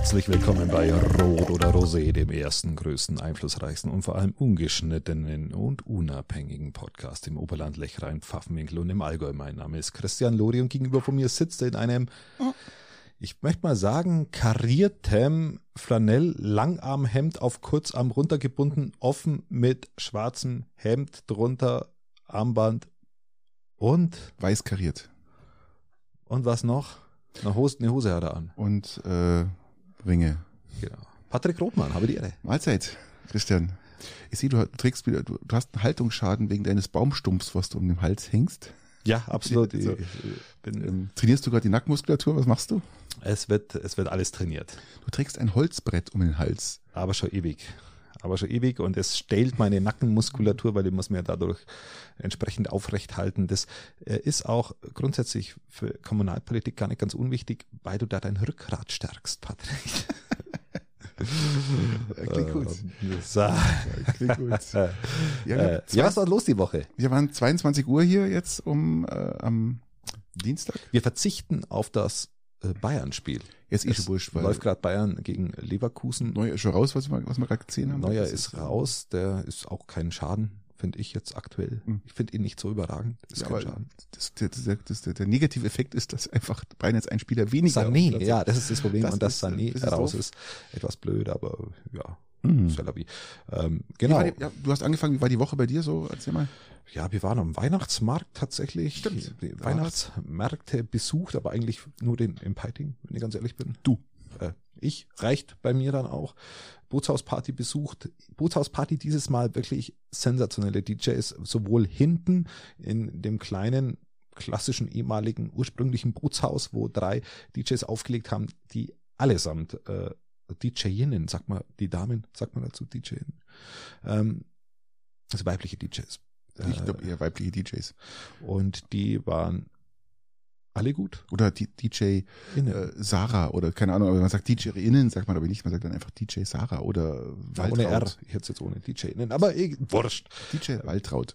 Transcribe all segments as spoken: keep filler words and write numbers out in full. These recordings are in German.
Herzlich willkommen bei Rot oder Rosé, dem ersten, größten, einflussreichsten und vor allem ungeschnittenen und unabhängigen Podcast im Oberland, Lechrein, Pfaffenwinkel und im Allgäu. Mein Name ist Christian Lori und gegenüber von mir sitzt er in einem, ich möchte mal sagen, kariertem Flanell-Langarmhemd auf Kurzarm runtergebunden, offen mit schwarzem Hemd drunter, Armband und... Weiß kariert. Und was noch? Eine Hose, eine Hose hat er an. Und äh, Ringe. Genau. Patrick Rothmann, habe die Ehre. Mahlzeit, Christian. Ich sehe, du trägst wieder, du, du hast einen Haltungsschaden wegen deines Baumstumpfs, was du um den Hals hängst. Ja, absolut. Also, ich, ich bin, ähm, trainierst du gerade die Nackenmuskulatur? Was machst du? Es wird, es wird alles trainiert. Du trägst ein Holzbrett um den Hals. Aber schon ewig. Aber schon ewig und es stellt meine Nackenmuskulatur, weil ich muss mir dadurch entsprechend aufrecht halten. Das ist auch grundsätzlich für Kommunalpolitik gar nicht ganz unwichtig, weil du da dein Rückgrat stärkst, Patrick. Klingt gut. So. Klingt gut. Ja, äh, ja, was war los die Woche? Wir waren zweiundzwanzig Uhr hier jetzt um äh, am Dienstag. Wir verzichten auf das äh, Bayern-Spiel. Jetzt ist wurscht, weil läuft gerade Bayern gegen Leverkusen. Neuer ist schon raus, was wir, was wir gerade gesehen haben. Neuer ist raus, der ist auch kein Schaden, finde ich jetzt aktuell. Hm. Ich finde ihn nicht so überragend. Das ist ja, kein Schaden. Das, das, das, das, der, der negative Effekt ist, dass einfach Bayern jetzt ein Spieler weniger. Sané, ja, das ist das Problem. Das und dass ist, Sané das ist raus doof. ist, etwas blöd, aber ja. Mhm. Ähm, genau. Die, ja, du hast angefangen, wie war die Woche bei dir so? Erzähl mal. Ja, wir waren am Weihnachtsmarkt tatsächlich. Stimmt. Die, die Weihnachtsmärkte besucht, aber eigentlich nur den im Peiting, wenn ich ganz ehrlich bin. Du. Äh, ich, reicht bei mir dann auch. Bootshausparty besucht. Bootshausparty dieses Mal wirklich sensationelle D Js, sowohl hinten in dem kleinen klassischen ehemaligen ursprünglichen Bootshaus, wo drei D Js aufgelegt haben, die allesamt äh, D J-innen, sagt man, die Damen, sagt man dazu, D J-innen. Ähm, also weibliche D Js. Ich glaube eher weibliche D Js. Und die waren alle gut. Oder die D J äh, Sarah oder keine Ahnung, aber man sagt D J-innen, sagt man aber nicht, man sagt dann einfach D J Sarah oder Waltraud. Ohne R, ich hätte es jetzt ohne D J-innen, aber eh, wurscht. D J Waltraud.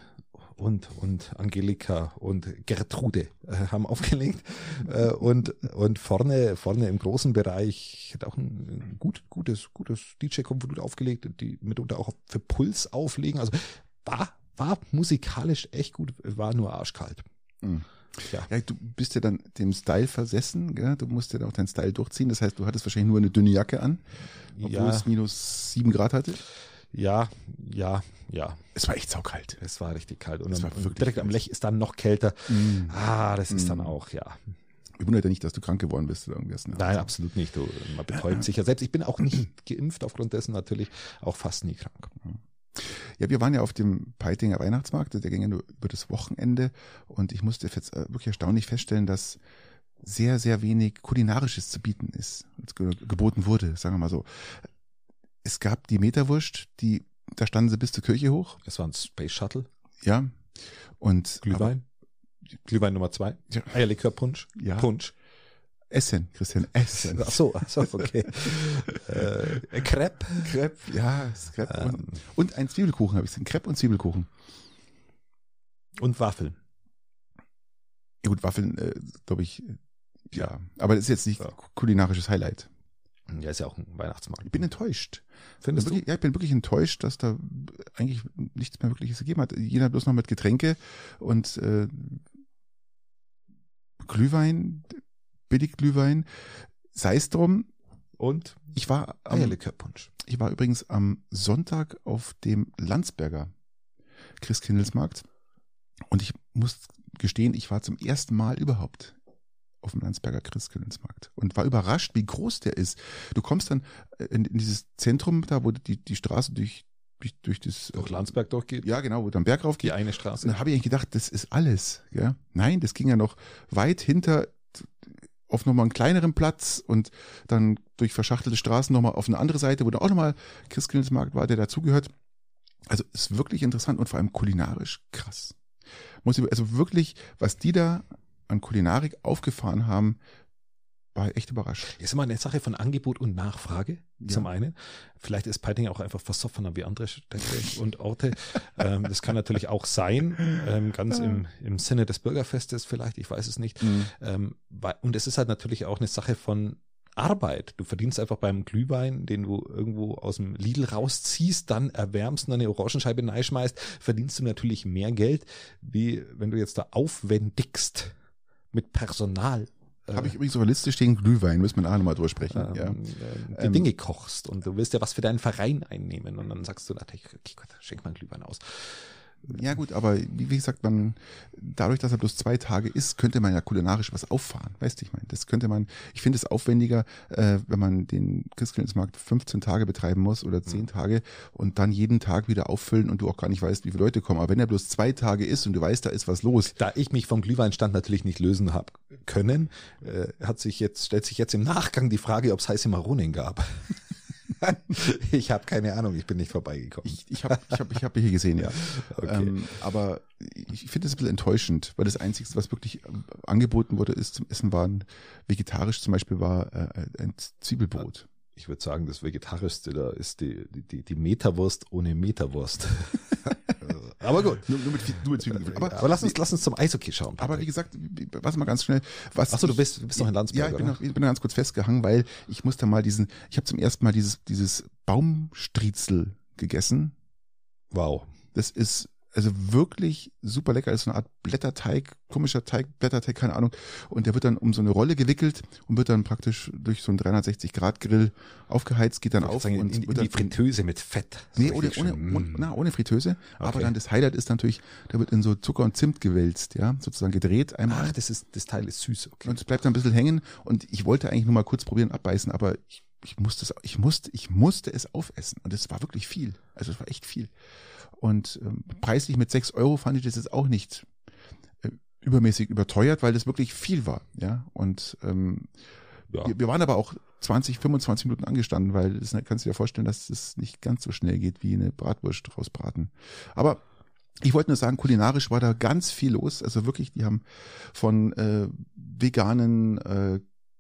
Und, und Angelika und Gertrude äh, haben aufgelegt. äh, und, und vorne, vorne im großen Bereich hat auch ein gut, gutes, gutes D J-Konvolut aufgelegt, die mitunter auch für Puls auflegen. Also war, war musikalisch echt gut, war nur arschkalt. Mhm. Ja. Ja, du bist ja dann dem Style versessen, gell? Du musst ja auch deinen Style durchziehen. Das heißt, du hattest wahrscheinlich nur eine dünne Jacke an, obwohl ja. es minus sieben Grad hatte. Ja, ja, ja. Es war echt saukalt. Es war richtig kalt. Und, es war und wirklich direkt kalt. am Lech ist dann noch kälter. Mm. Ah, das ist mm. dann auch, ja. Ich wundere ja nicht, dass du krank geworden bist oder irgendwas. Ne? Nein, absolut nicht. Du, man betäubt sich ja selbst. Ich bin auch nicht geimpft, aufgrund dessen natürlich auch fast nie krank. Ja, wir waren ja auf dem Peitinger Weihnachtsmarkt, der ging ja nur über das Wochenende und ich musste jetzt wirklich erstaunlich feststellen, dass sehr, sehr wenig Kulinarisches zu bieten ist, geboten wurde, sagen wir mal so. Es gab die Meterwurst, die, da standen sie bis zur Kirche hoch. Es war ein Space Shuttle. Ja. Und Glühwein. Aber, Glühwein Nummer zwei. Ja. Eierlikörpunsch. Ja. Punsch. Essen, Christian, Essen. Ach so, ach so, okay. äh, Crepe. Crepe, ja, Crepe. Ähm. Und, und ein Zwiebelkuchen habe ich gesehen. Crepe und Zwiebelkuchen. Und Waffeln. Ja gut, Waffeln, äh, glaube ich, ja. Aber das ist jetzt nicht ja. kulinarisches Highlight. Ja, ist ja auch ein Weihnachtsmarkt. Ich bin enttäuscht. Findest wirklich, du? Ja, ich bin wirklich enttäuscht, dass da eigentlich nichts mehr Wirkliches gegeben hat. Jeder bloß noch mit Getränke und äh, Glühwein, Billigglühwein, sei es drum. Und ich war am, Eierlikörpunsch. Ich war übrigens am Sonntag auf dem Landsberger Christkindlesmarkt und ich muss gestehen, ich war zum ersten Mal überhaupt auf dem Landsberger Christkindlesmarkt und war überrascht, wie groß der ist. Du kommst dann in, in dieses Zentrum da, wo die die Straße durch durch, durch das durch Landsberg durchgeht. Ja, genau, wo dann Berg rauf geht. Die eine Straße. Und dann habe ich eigentlich gedacht, das ist alles. Ja, nein, das ging ja noch weit hinter auf nochmal einen kleineren Platz und dann durch verschachtelte Straßen nochmal auf eine andere Seite, wo da auch nochmal Christkindlesmarkt war, der dazugehört. Also ist wirklich interessant und vor allem kulinarisch krass. Muss ich, also wirklich, was die da an Kulinarik aufgefahren haben, war echt überrascht. Ist immer eine Sache von Angebot und Nachfrage, ja. Zum einen. Vielleicht ist Peiting auch einfach versoffener wie andere Städte und Orte. ähm, das kann natürlich auch sein, ähm, ganz im, im Sinne des Bürgerfestes vielleicht, ich weiß es nicht. Mhm. Ähm, und es ist halt natürlich auch eine Sache von Arbeit. Du verdienst einfach beim Glühwein, den du irgendwo aus dem Lidl rausziehst, dann erwärmst und eine Orangenscheibe reinschmeißt, verdienst du natürlich mehr Geld, wie wenn du jetzt da aufwendigst mit Personal. Habe ich übrigens auf der Liste stehen, Glühwein, müssen wir nachher nochmal drüber sprechen. Ähm, ja. Die ähm, Dinge kochst und du willst ja was für deinen Verein einnehmen und dann sagst du, okay, Gott, schenk mal einen Glühwein aus. Ja gut, aber wie, wie gesagt, man dadurch, dass er bloß zwei Tage ist, könnte man ja kulinarisch was auffahren. Weißt du, ich meine, das könnte man, ich finde es aufwendiger, äh, wenn man den Christkindlesmarkt fünfzehn Tage betreiben muss oder zehn mhm. Tage und dann jeden Tag wieder auffüllen und du auch gar nicht weißt, wie viele Leute kommen. Aber wenn er bloß zwei Tage ist und du weißt, da ist was los. Da ich mich vom Glühweinstand natürlich nicht lösen habe können, äh, hat sich jetzt, stellt sich jetzt im Nachgang die Frage, ob es heiße Maronen gab. Ich habe keine Ahnung, ich bin nicht vorbeigekommen. Ich, ich habe ich hab, ich hab hier gesehen, ja. Okay. Ähm, aber ich finde es ein bisschen enttäuschend, weil das Einzige, was wirklich angeboten wurde, ist zum Essen waren vegetarisch zum Beispiel war äh, ein Zwiebelbrot. Ich würde sagen, das Vegetarischste da ist die, die, die Meterwurst ohne Meterwurst. Aber gut. Nur, nur mit, nur mit Zwiebeln. Aber, aber lass uns, lass uns zum Eishockey schauen. Aber wie gesagt, was mal ganz schnell. Was Achso, du ich, bist, du bist noch in Landsberg, Ja, ich bin, oder? noch, ich bin noch ganz kurz festgehangen, weil ich musste mal diesen, ich habe zum ersten Mal dieses, dieses Baumstriezel gegessen. Wow. Das ist also wirklich super lecker. Das ist so eine Art Blätterteig, komischer Teig, Blätterteig, keine Ahnung. Und der wird dann um so eine Rolle gewickelt und wird dann praktisch durch so einen dreihundertsechzig Grad Grill aufgeheizt, geht dann Ich auf sagen, und in, in wird die dann Fritteuse mit Fett. Nee, So ohne, richtig ohne, schön. ohne, na, ohne Fritteuse. Okay. Aber dann das Highlight ist natürlich, da wird in so Zucker und Zimt gewälzt, ja, sozusagen gedreht einmal. Ach, das ist, das Teil ist süß, okay. Und es bleibt dann ein bisschen hängen. Und ich wollte eigentlich nur mal kurz probieren, abbeißen, aber ich, ich musste es, ich musste, ich musste es aufessen. Und es war wirklich viel. Also es war echt viel. Und ähm, preislich mit sechs Euro fand ich das jetzt auch nicht äh, übermäßig überteuert, weil das wirklich viel war, ja. Und ähm, Ja. wir, wir waren aber auch zwanzig, fünfundzwanzig Minuten angestanden, weil das kannst du dir vorstellen, dass das nicht ganz so schnell geht wie eine Bratwurst rausbraten. Aber ich wollte nur sagen, kulinarisch war da ganz viel los. Also wirklich, die haben von äh, veganen äh,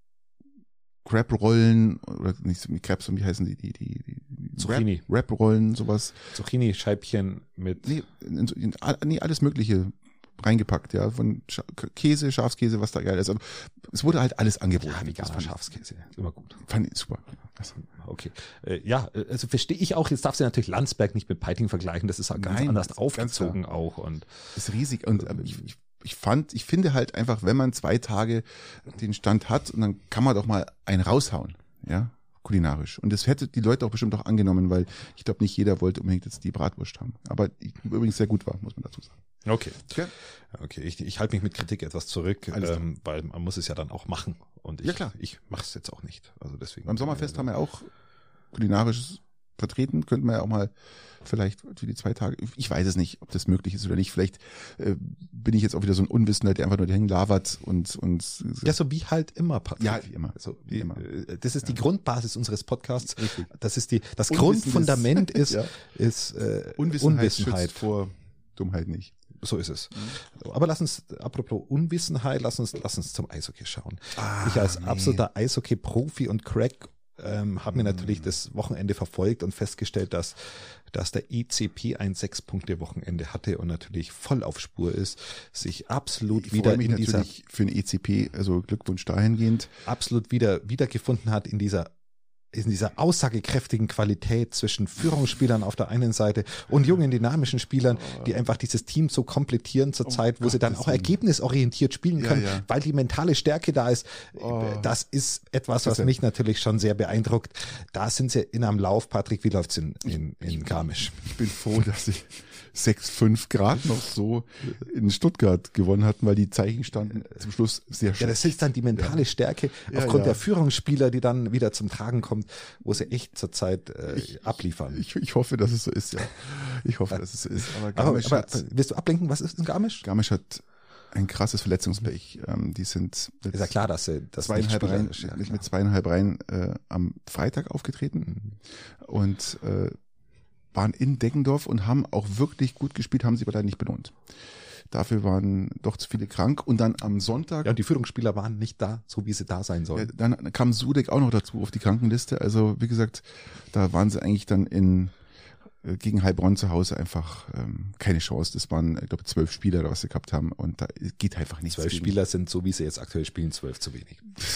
Crab-Rollen oder nicht Crabs, wie heißen die? die, die, die Zucchini. Wrap-Rollen, sowas. Zucchini-Scheibchen mit. Nee, in, in, in, nee, alles Mögliche reingepackt, ja, von Scha Käse, Schafskäse, was da geil ist. Aber es wurde halt alles angeboten. Ja, veganer fand Schafskäse. Immer gut. Ich, fand ich super. Also, Okay. Äh, ja, also verstehe ich auch, jetzt darfst du natürlich Landsberg nicht mit Peiting vergleichen, das ist halt ganz Nein, anders das ist aufgezogen ganz auch. Und ist riesig. Und aber ich, ich, ich fand, ich finde halt einfach, wenn man zwei Tage den Stand hat, und dann kann man doch mal einen raushauen, ja, kulinarisch. Und das hätte die Leute auch bestimmt auch angenommen, weil ich glaube, nicht jeder wollte unbedingt jetzt die Bratwurst haben. Aber die übrigens sehr gut war, muss man dazu sagen. Okay. Ja. Okay, ich, ich halte mich mit Kritik etwas zurück, ähm, weil man muss es ja dann auch machen. Und ich, Ja, klar. ich mache es jetzt auch nicht. Also deswegen. Beim Sommerfest haben wir auch kulinarisches vertreten, könnten wir ja auch mal vielleicht für die zwei Tage, ich weiß es nicht, ob das möglich ist oder nicht, vielleicht äh, bin ich jetzt auch wieder so ein Unwissender, der einfach nur dahin labert und, und Ja, so wie halt immer, Patrick. Ja, wie immer. So Wie wie, immer. äh, Das ist Ja. die Grundbasis unseres Podcasts. Richtig. Das ist die, das Unwissendes- Grundfundament ist, Ja. ist äh, Unwissenheit, Unwissenheit. schützt vor Dummheit nicht. So ist es. Mhm. Aber lass uns, apropos Unwissenheit, lass uns, lass uns zum Eishockey schauen. Ah, ich als nee. absoluter Eishockey-Profi und Crack ähm, habe mir Mhm. natürlich das Wochenende verfolgt und festgestellt, dass, dass der E C P ein Sechs-Punkte-Wochenende hatte und natürlich voll auf Spur ist, sich absolut Ich wieder freue mich in dieser, natürlich für den E C P, also Glückwunsch dahingehend. absolut wieder, wiedergefunden hat in dieser in dieser aussagekräftigen Qualität zwischen Führungsspielern auf der einen Seite und jungen, dynamischen Spielern, die einfach dieses Team so komplettieren zur Oh Zeit, wo sie dann Gottes auch Willen. ergebnisorientiert spielen Ja, können, ja. weil die mentale Stärke da ist. Oh. Das ist etwas, was Bitte. mich natürlich schon sehr beeindruckt. Da sind sie in einem Lauf. Patrick, wie läuft's in, in, in Garmisch? Ich bin froh, dass sie sechs, fünf Grad noch so in Stuttgart gewonnen hatten, weil die Zeichen standen zum Schluss sehr Ja, schlecht. das ist dann die mentale Stärke Ja, aufgrund ja. der Führungsspieler, die dann wieder zum Tragen kommt, wo sie echt zurzeit äh, abliefern. Ich, ich hoffe, dass es so ist, ja. Ich hoffe, dass es so ist. Aber aber, Garmisch, aber hat, willst du ablenken, was ist in Garmisch? Garmisch hat ein krasses Verletzungspech. Ähm, die sind Ist ja klar, dass sie das nicht zweieinhalb Reihen, spielerisch, ja, mit, klar. mit zweieinhalb Reihen äh, am Freitag aufgetreten und äh, waren in Deggendorf und haben auch wirklich gut gespielt, haben sie aber leider nicht belohnt. Dafür waren doch zu viele krank und dann am Sonntag, Ja, und die Führungsspieler waren nicht da, so wie sie da sein äh, sollen. dann kam Sudek auch noch dazu auf die Krankenliste. Also wie gesagt, da waren sie eigentlich dann in äh, gegen Heilbronn zu Hause einfach ähm, keine Chance. Das waren, ich glaube, zwölf Spieler, oder was sie gehabt haben und da geht einfach nichts. Zwölf gegen. Spieler sind, so wie sie jetzt aktuell spielen, zwölf zu wenig.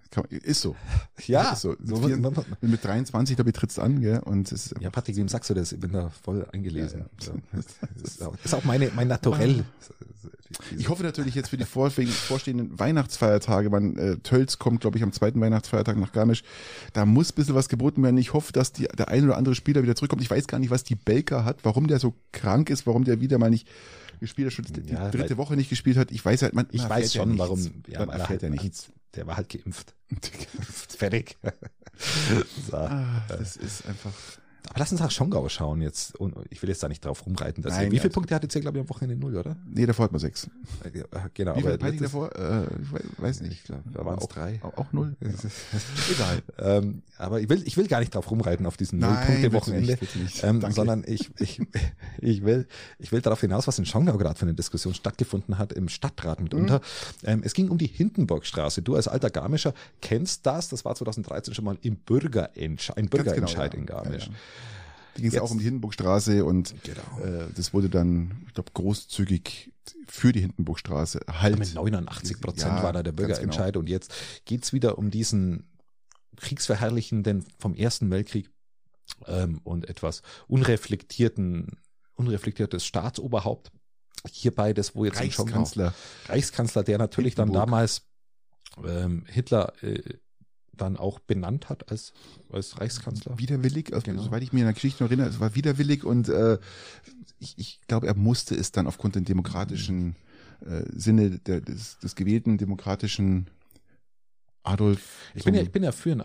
Kann man, ist so. Ja, ist so. Mit, so vier, man- man- mit dreiundzwanzig, da betritt's an, gell? Und es ist Ja, Patrick, wem sagst du das? Ich bin da voll eingelesen. Ja, ja. So. Ist auch, ist auch meine, mein Naturell. Ich hoffe natürlich jetzt für die vor, vorstehenden Weihnachtsfeiertage, wann äh, Tölz kommt, glaube ich, am zweiten Weihnachtsfeiertag nach Garmisch, da muss ein bisschen was geboten werden. Ich hoffe, dass die, der ein oder andere Spieler wieder zurückkommt. Ich weiß gar nicht, was die Belka hat, warum der so krank ist, warum der wieder mal nicht gespielt hat, schon die Ja, dritte weil- Woche nicht gespielt hat. Ich weiß halt, man, Ich man weiß erfährt schon, ja warum. nichts. Ja, man weil er erfährt halt, ja nichts. Der war halt geimpft. Fertig. So. Ah, das ist einfach... Aber lass uns nach Schongau schauen jetzt. Und ich will jetzt da nicht drauf rumreiten. Dass Nein, ihr, wie viele also- Punkte hattet ihr, glaube ich, am Wochenende? Null, oder? Nee, davor hat man sechs. Ja, genau. Wie aber viele Peitigen das- davor? Äh, ich we- weiß nicht. Ich glaube, da Waren's waren auch drei. Auch, auch null? Ja. Egal. Ähm, aber ich will, ich will gar nicht drauf rumreiten auf diesen Nein, Null-Punkte-Wochenende, willst du nicht, willst du nicht. ähm, Danke. sondern ich, ich, ich will, ich will darauf hinaus, was in Schongau gerade für eine Diskussion stattgefunden hat, im Stadtrat mitunter. Mhm. Ähm, es ging um die Hindenburgstraße. Du als alter Garmischer kennst das. Das war zweitausenddreizehn schon mal im Bürgerentscheid, ein Bürgerentscheid genau, in ja. Garmisch. Ja, ja. Da ging es Jetzt- auch um die Hindenburgstraße und Genau. äh, das wurde dann, ich glaube, großzügig für die Hindenburgstraße halt. Mit neunundachtzig Prozent Ja, war da der ganz Bürgerentscheid. Und jetzt geht's wieder um diesen Kriegsverherrlichenden vom Ersten Weltkrieg ähm, und etwas unreflektierten, unreflektiertes Staatsoberhaupt. Hierbei das, wo jetzt in Schongau- Reichskanzler. Reichskanzler, der natürlich dann Hindenburg. damals ähm, Hitler äh, dann auch benannt hat als, als Reichskanzler. Widerwillig, also, Genau. soweit ich mich in der Geschichte noch erinnere, es war widerwillig und äh, ich, ich glaube, er musste es dann aufgrund der demokratischen äh, Sinne der, des, des gewählten demokratischen Adolf. Ich bin ja, zum- ich bin ja für ein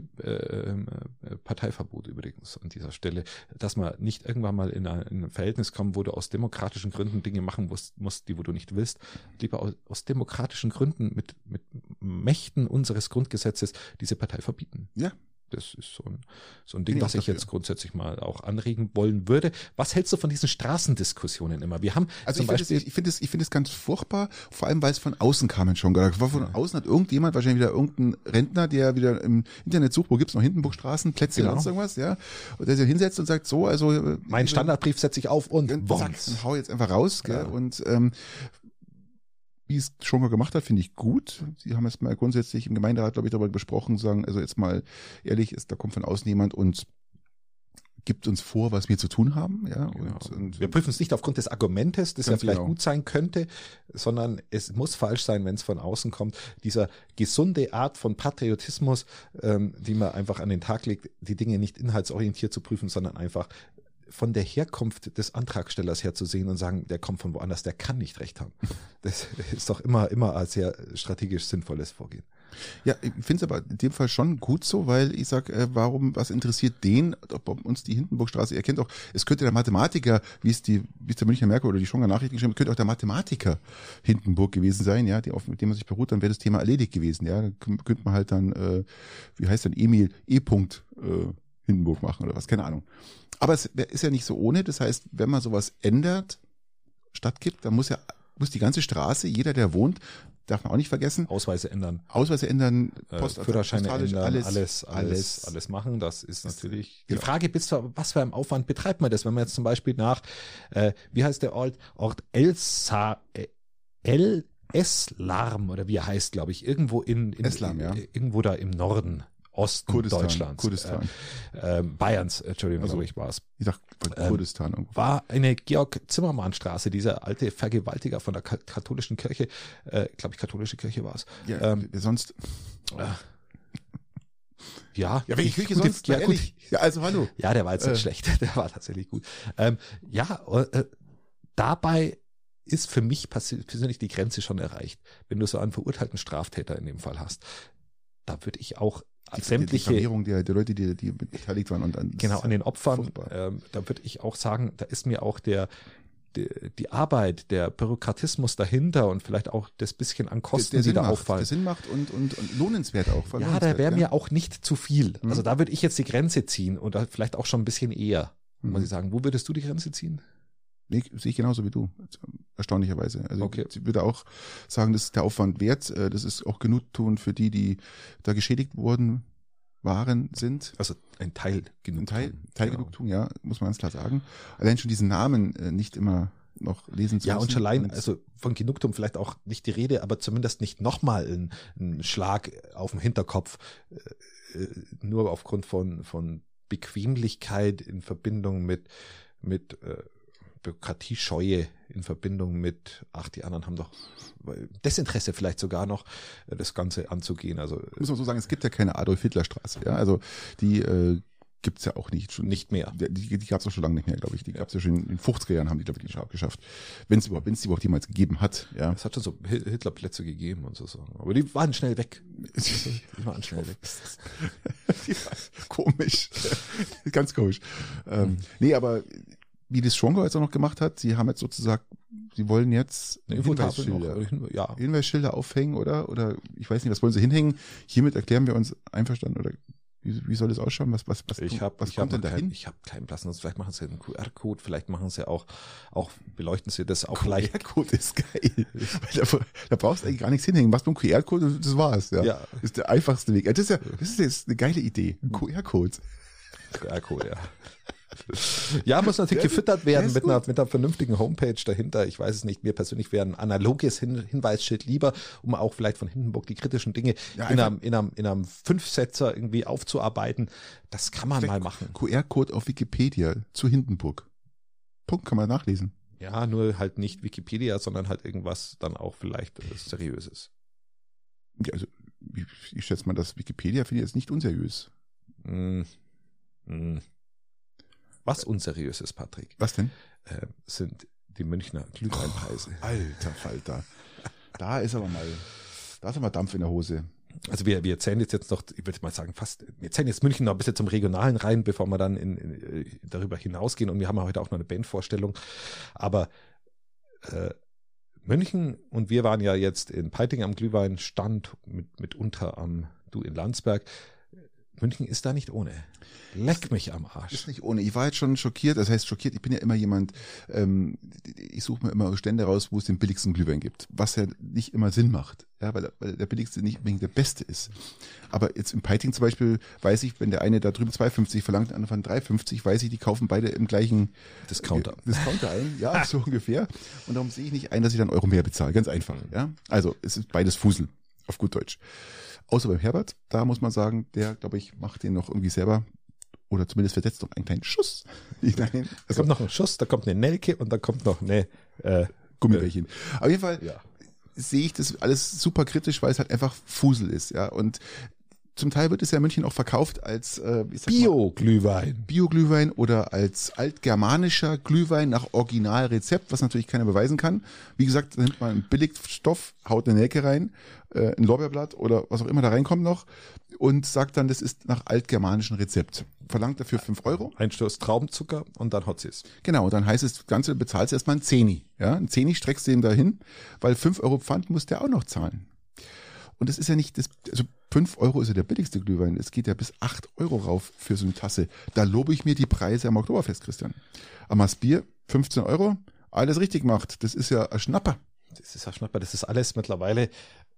AfD-Parteiverbot übrigens an dieser Stelle, dass man nicht irgendwann mal in ein, in ein Verhältnis kommt, wo du aus demokratischen Gründen Dinge machen musst, musst die wo du nicht willst. Lieber aus, aus demokratischen Gründen mit, mit Mächten unseres Grundgesetzes diese Partei verbieten. Ja. Das ist so ein, so ein Ding, Bin ich was auch ich jetzt grundsätzlich mal auch anregen wollen würde. Was hältst du von diesen Straßendiskussionen immer? Wir haben Also zum ich finde es, Beispiel, ich finde es, ich finde es ganz furchtbar, vor allem weil es von außen kam in Schongau. Da war von Ja. außen hat irgendjemand, wahrscheinlich wieder irgendein Rentner, der wieder im Internet sucht, wo gibt's noch Hindenburgstraßen, Plätze Genau. oder sonst irgendwas, ja, und der sich hinsetzt und sagt so, also äh, mein Standardbrief setze ich auf und und Wumms. zack, und hau jetzt einfach raus, gell? Ja. Und ähm, wie es Schongau gemacht hat, finde ich gut. Sie haben jetzt mal grundsätzlich im Gemeinderat, glaube ich, darüber besprochen, sagen, also jetzt mal ehrlich, ist, da kommt von außen jemand und gibt uns vor, was wir zu tun haben, ja. Genau. Und, und Wir prüfen es nicht aufgrund des Argumentes, das ja Ganz vielleicht genau. gut sein könnte, sondern es muss falsch sein, wenn es von außen kommt. Dieser gesunde Art von Patriotismus, ähm, die man einfach an den Tag legt, die Dinge nicht inhaltsorientiert zu prüfen, sondern einfach von der Herkunft des Antragstellers her zu sehen und sagen, der kommt von woanders, der kann nicht recht haben. Das ist doch immer, immer ein sehr strategisch sinnvolles Vorgehen. Ja, ich finde es aber in dem Fall schon gut so, weil ich sag, äh, warum, was interessiert den, ob uns die Hindenburgstraße, er kennt auch, es könnte der Mathematiker, wie es die, wie es der Münchner Merkur oder die Schongauer Nachrichten geschrieben hat, könnte auch der Mathematiker Hindenburg gewesen sein, ja, die, auf, mit dem man sich beruht, dann wäre das Thema erledigt gewesen, ja, dann kö- könnte man halt dann, äh, wie heißt dann, Emil E. Punkt, äh, Hindenburg machen oder was, keine Ahnung. Aber es wär- ist ja nicht so ohne, das heißt, wenn man sowas ändert, stattgibt, dann muss ja, muss die ganze Straße, jeder, der wohnt, darf man auch nicht vergessen, Ausweise ändern, Ausweise ändern, äh, Post, Führerscheine postalisch, ändern, alles, alles, alles, alles, alles machen. Das ist natürlich die genau. Frage, bis zu, was für einem Aufwand betreibt man das, wenn man jetzt zum Beispiel nach, äh, wie heißt der Ort, Ort Elsa, äh, El Eslarm oder wie er heißt, glaube ich, irgendwo in, in Eslarm, ja. irgendwo da im Norden, Osten Kurdistan, Deutschlands, Kurdistan. Äh, äh, Bayerns, Entschuldigung, Also, so ich war es. Ich dachte, Ähm, Kurdistan irgendwo. War eine Georg-Zimmermann-Straße, dieser alte Vergewaltiger von der ka- katholischen Kirche, äh, glaube ich, katholische Kirche war es. Ja, ähm, wer sonst? Ja, Ja, welche Kirche gute- sonst? Ja, Na, gut. ehrlich. Ja, also hallo. Ja, der war jetzt nicht Äh. schlecht, der war tatsächlich gut. Ähm, ja, äh, dabei ist für mich passi- persönlich die Grenze schon erreicht. Wenn du so einen verurteilten Straftäter in dem Fall hast, da würde ich auch Die, sämtliche, die Vermehrung der, der Leute, die, die beteiligt waren und an, genau, an den Opfern, furchtbar. ähm, da würde ich auch sagen, da ist mir auch der, die, die Arbeit, der Bürokratismus dahinter und vielleicht auch das bisschen an Kosten, der, der die Sinn da macht, auffallen. der Sinn macht und, und, und lohnenswert auch. voll Ja, da lohnenswert, wäre ja. mir auch nicht zu viel. Mhm. Also da würde ich jetzt die Grenze ziehen oder vielleicht auch schon ein bisschen eher, Mhm. muss ich sagen. Wo würdest du die Grenze ziehen? Nee, sehe ich genauso wie du, erstaunlicherweise. Also Okay. ich würde auch sagen, das ist der Aufwand wert. äh, Das ist auch Genugtuung für die, die da geschädigt worden waren, sind. Also ein Teil genug. Ein Teil, tun. Teil Genau. Genugtuung, ja, muss man ganz klar sagen. Allein schon diesen Namen äh, nicht immer noch lesen zu Ja, müssen. und schon allein, also von Genugtuung vielleicht auch nicht die Rede, aber zumindest nicht nochmal ein, ein Schlag auf den Hinterkopf, äh, nur aufgrund von, von Bequemlichkeit in Verbindung mit, mit äh, Bürokratiescheue, in Verbindung mit, ach, die anderen haben doch Desinteresse vielleicht sogar noch, das Ganze anzugehen. Also muss man so sagen, es gibt ja keine Adolf-Hitler-Straße. Ja? Also die äh, gibt's ja auch nicht. Schon, nicht mehr. Die, die, die gab's auch schon lange nicht mehr, glaube ich. Die gab's ja schon in den fünfziger Jahren, haben die, glaube ich, schon abgeschafft. Wenn es überhaupt, wenn es die überhaupt jemals gegeben hat. Ja. Es hat schon so Hitlerplätze gegeben und so. Aber die waren schnell weg. Die waren schnell weg. Die waren komisch. Ganz komisch. Ähm, nee, aber wie das Schongau jetzt auch noch gemacht hat, sie haben jetzt sozusagen, sie wollen jetzt Eine Hinweisschilder, noch, ja. Hinweisschilder aufhängen, oder? Oder ich weiß nicht, was wollen sie hinhängen? Hiermit erklären wir uns einverstanden, oder wie, wie soll das ausschauen? Was, was, was, ich hab, was ich kommt hab denn dahin? Kein, ich habe keinen Platz. Vielleicht machen sie einen Q R-Code, vielleicht machen sie auch, auch beleuchten sie das auch Q vielleicht. Q R-Code ist geil. da, da brauchst du eigentlich gar nichts hinhängen. Machst du einen Q R-Code, das war's. Ja. Ja. Das ist der einfachste Weg. Das ist ja, das ist jetzt eine geile Idee. Ein Q R-Code. Q R-Code, ja. Ja, muss natürlich Der- gefüttert der werden ist mit gut. einer, mit einer vernünftigen Homepage dahinter. Ich weiß es nicht, mir persönlich wäre ein analoges Hin Hinweisschild lieber, um auch vielleicht von Hindenburg die kritischen Dinge Ja, in, einfach- einem, in, einem, in einem Fünfsetzer irgendwie aufzuarbeiten. Das kann man mal machen. Q R-Code auf Wikipedia zu Hindenburg. Punkt, kann man nachlesen. Ja, nur halt nicht Wikipedia, sondern halt irgendwas dann auch vielleicht äh, Seriöses. Ja, also, ich, ich schätze mal, dass Wikipedia finde ich jetzt nicht unseriös. Mm. Mm. Was unseriös ist, Patrick, Was denn? äh, sind die Münchner Glühweinpreise. Alter Falter. Da ist aber mal, da ist aber Dampf in der Hose. Also wir, wir zählen jetzt, jetzt noch, ich würde mal sagen, fast, wir zählen jetzt München noch ein bisschen zum Regionalen rein, bevor wir dann in, in, darüber hinausgehen. Und wir haben ja heute auch noch eine Bandvorstellung. Aber äh, München und wir waren ja jetzt in Peiting am Glühweinstand, mit, mitunter am Du in Landsberg. München ist da nicht ohne. Leck mich am Arsch. Ist nicht ohne. Ich war jetzt schon schockiert. Das heißt schockiert, ich bin ja immer jemand, ähm, ich suche mir immer Stände raus, wo es den billigsten Glühwein gibt. Was ja nicht immer Sinn macht. Ja, weil, weil der billigste nicht unbedingt der beste ist. Aber jetzt im Peiting zum Beispiel weiß ich, wenn der eine da drüben zwei fünfzig verlangt, der andere von drei fünfzig, weiß ich, die kaufen beide im gleichen Discounter. äh, Discounter ein. Ja, so ungefähr. Und darum sehe ich nicht ein, dass ich dann Euro mehr bezahle. Ganz einfach. Ja, also es ist beides Fusel. Auf gut Deutsch. Außer beim Herbert, da muss man sagen, der, glaube ich, macht den noch irgendwie selber oder zumindest versetzt noch einen kleinen Schuss hinein. Da Also kommt noch ein Schuss, da kommt eine Nelke und da kommt noch eine äh, Gummibärchen. Auf jeden Fall ja. sehe ich das alles super kritisch, weil es halt einfach Fusel ist. Ja, und zum Teil wird es ja in München auch verkauft als äh, ich sag mal, Bio-Glühwein. Bio-Glühwein oder als altgermanischer Glühwein nach Originalrezept, was natürlich keiner beweisen kann. Wie gesagt, da nimmt man einen Billigstoff, haut eine Nelke rein, äh, ein Lorbeerblatt oder was auch immer da reinkommt noch und sagt dann, das ist nach altgermanischem Rezept. Verlangt dafür fünf Euro. Ein Stoß Traubenzucker und dann hat sie es. Genau, und dann heißt es, das Ganze bezahlst du erstmal ein Zehni. Ja, ein Zehni streckst du ihm dahin, weil fünf Euro Pfand muss der auch noch zahlen. Und das ist ja nicht, das, also fünf Euro ist ja der billigste Glühwein. Es geht ja bis acht Euro rauf für so eine Tasse. Da lobe ich mir die Preise am Oktoberfest, Christian. Aber das Bier, fünfzehn Euro, alles richtig macht. Das ist ja ein Schnapper. Das ist ja Schnapper, das ist alles mittlerweile,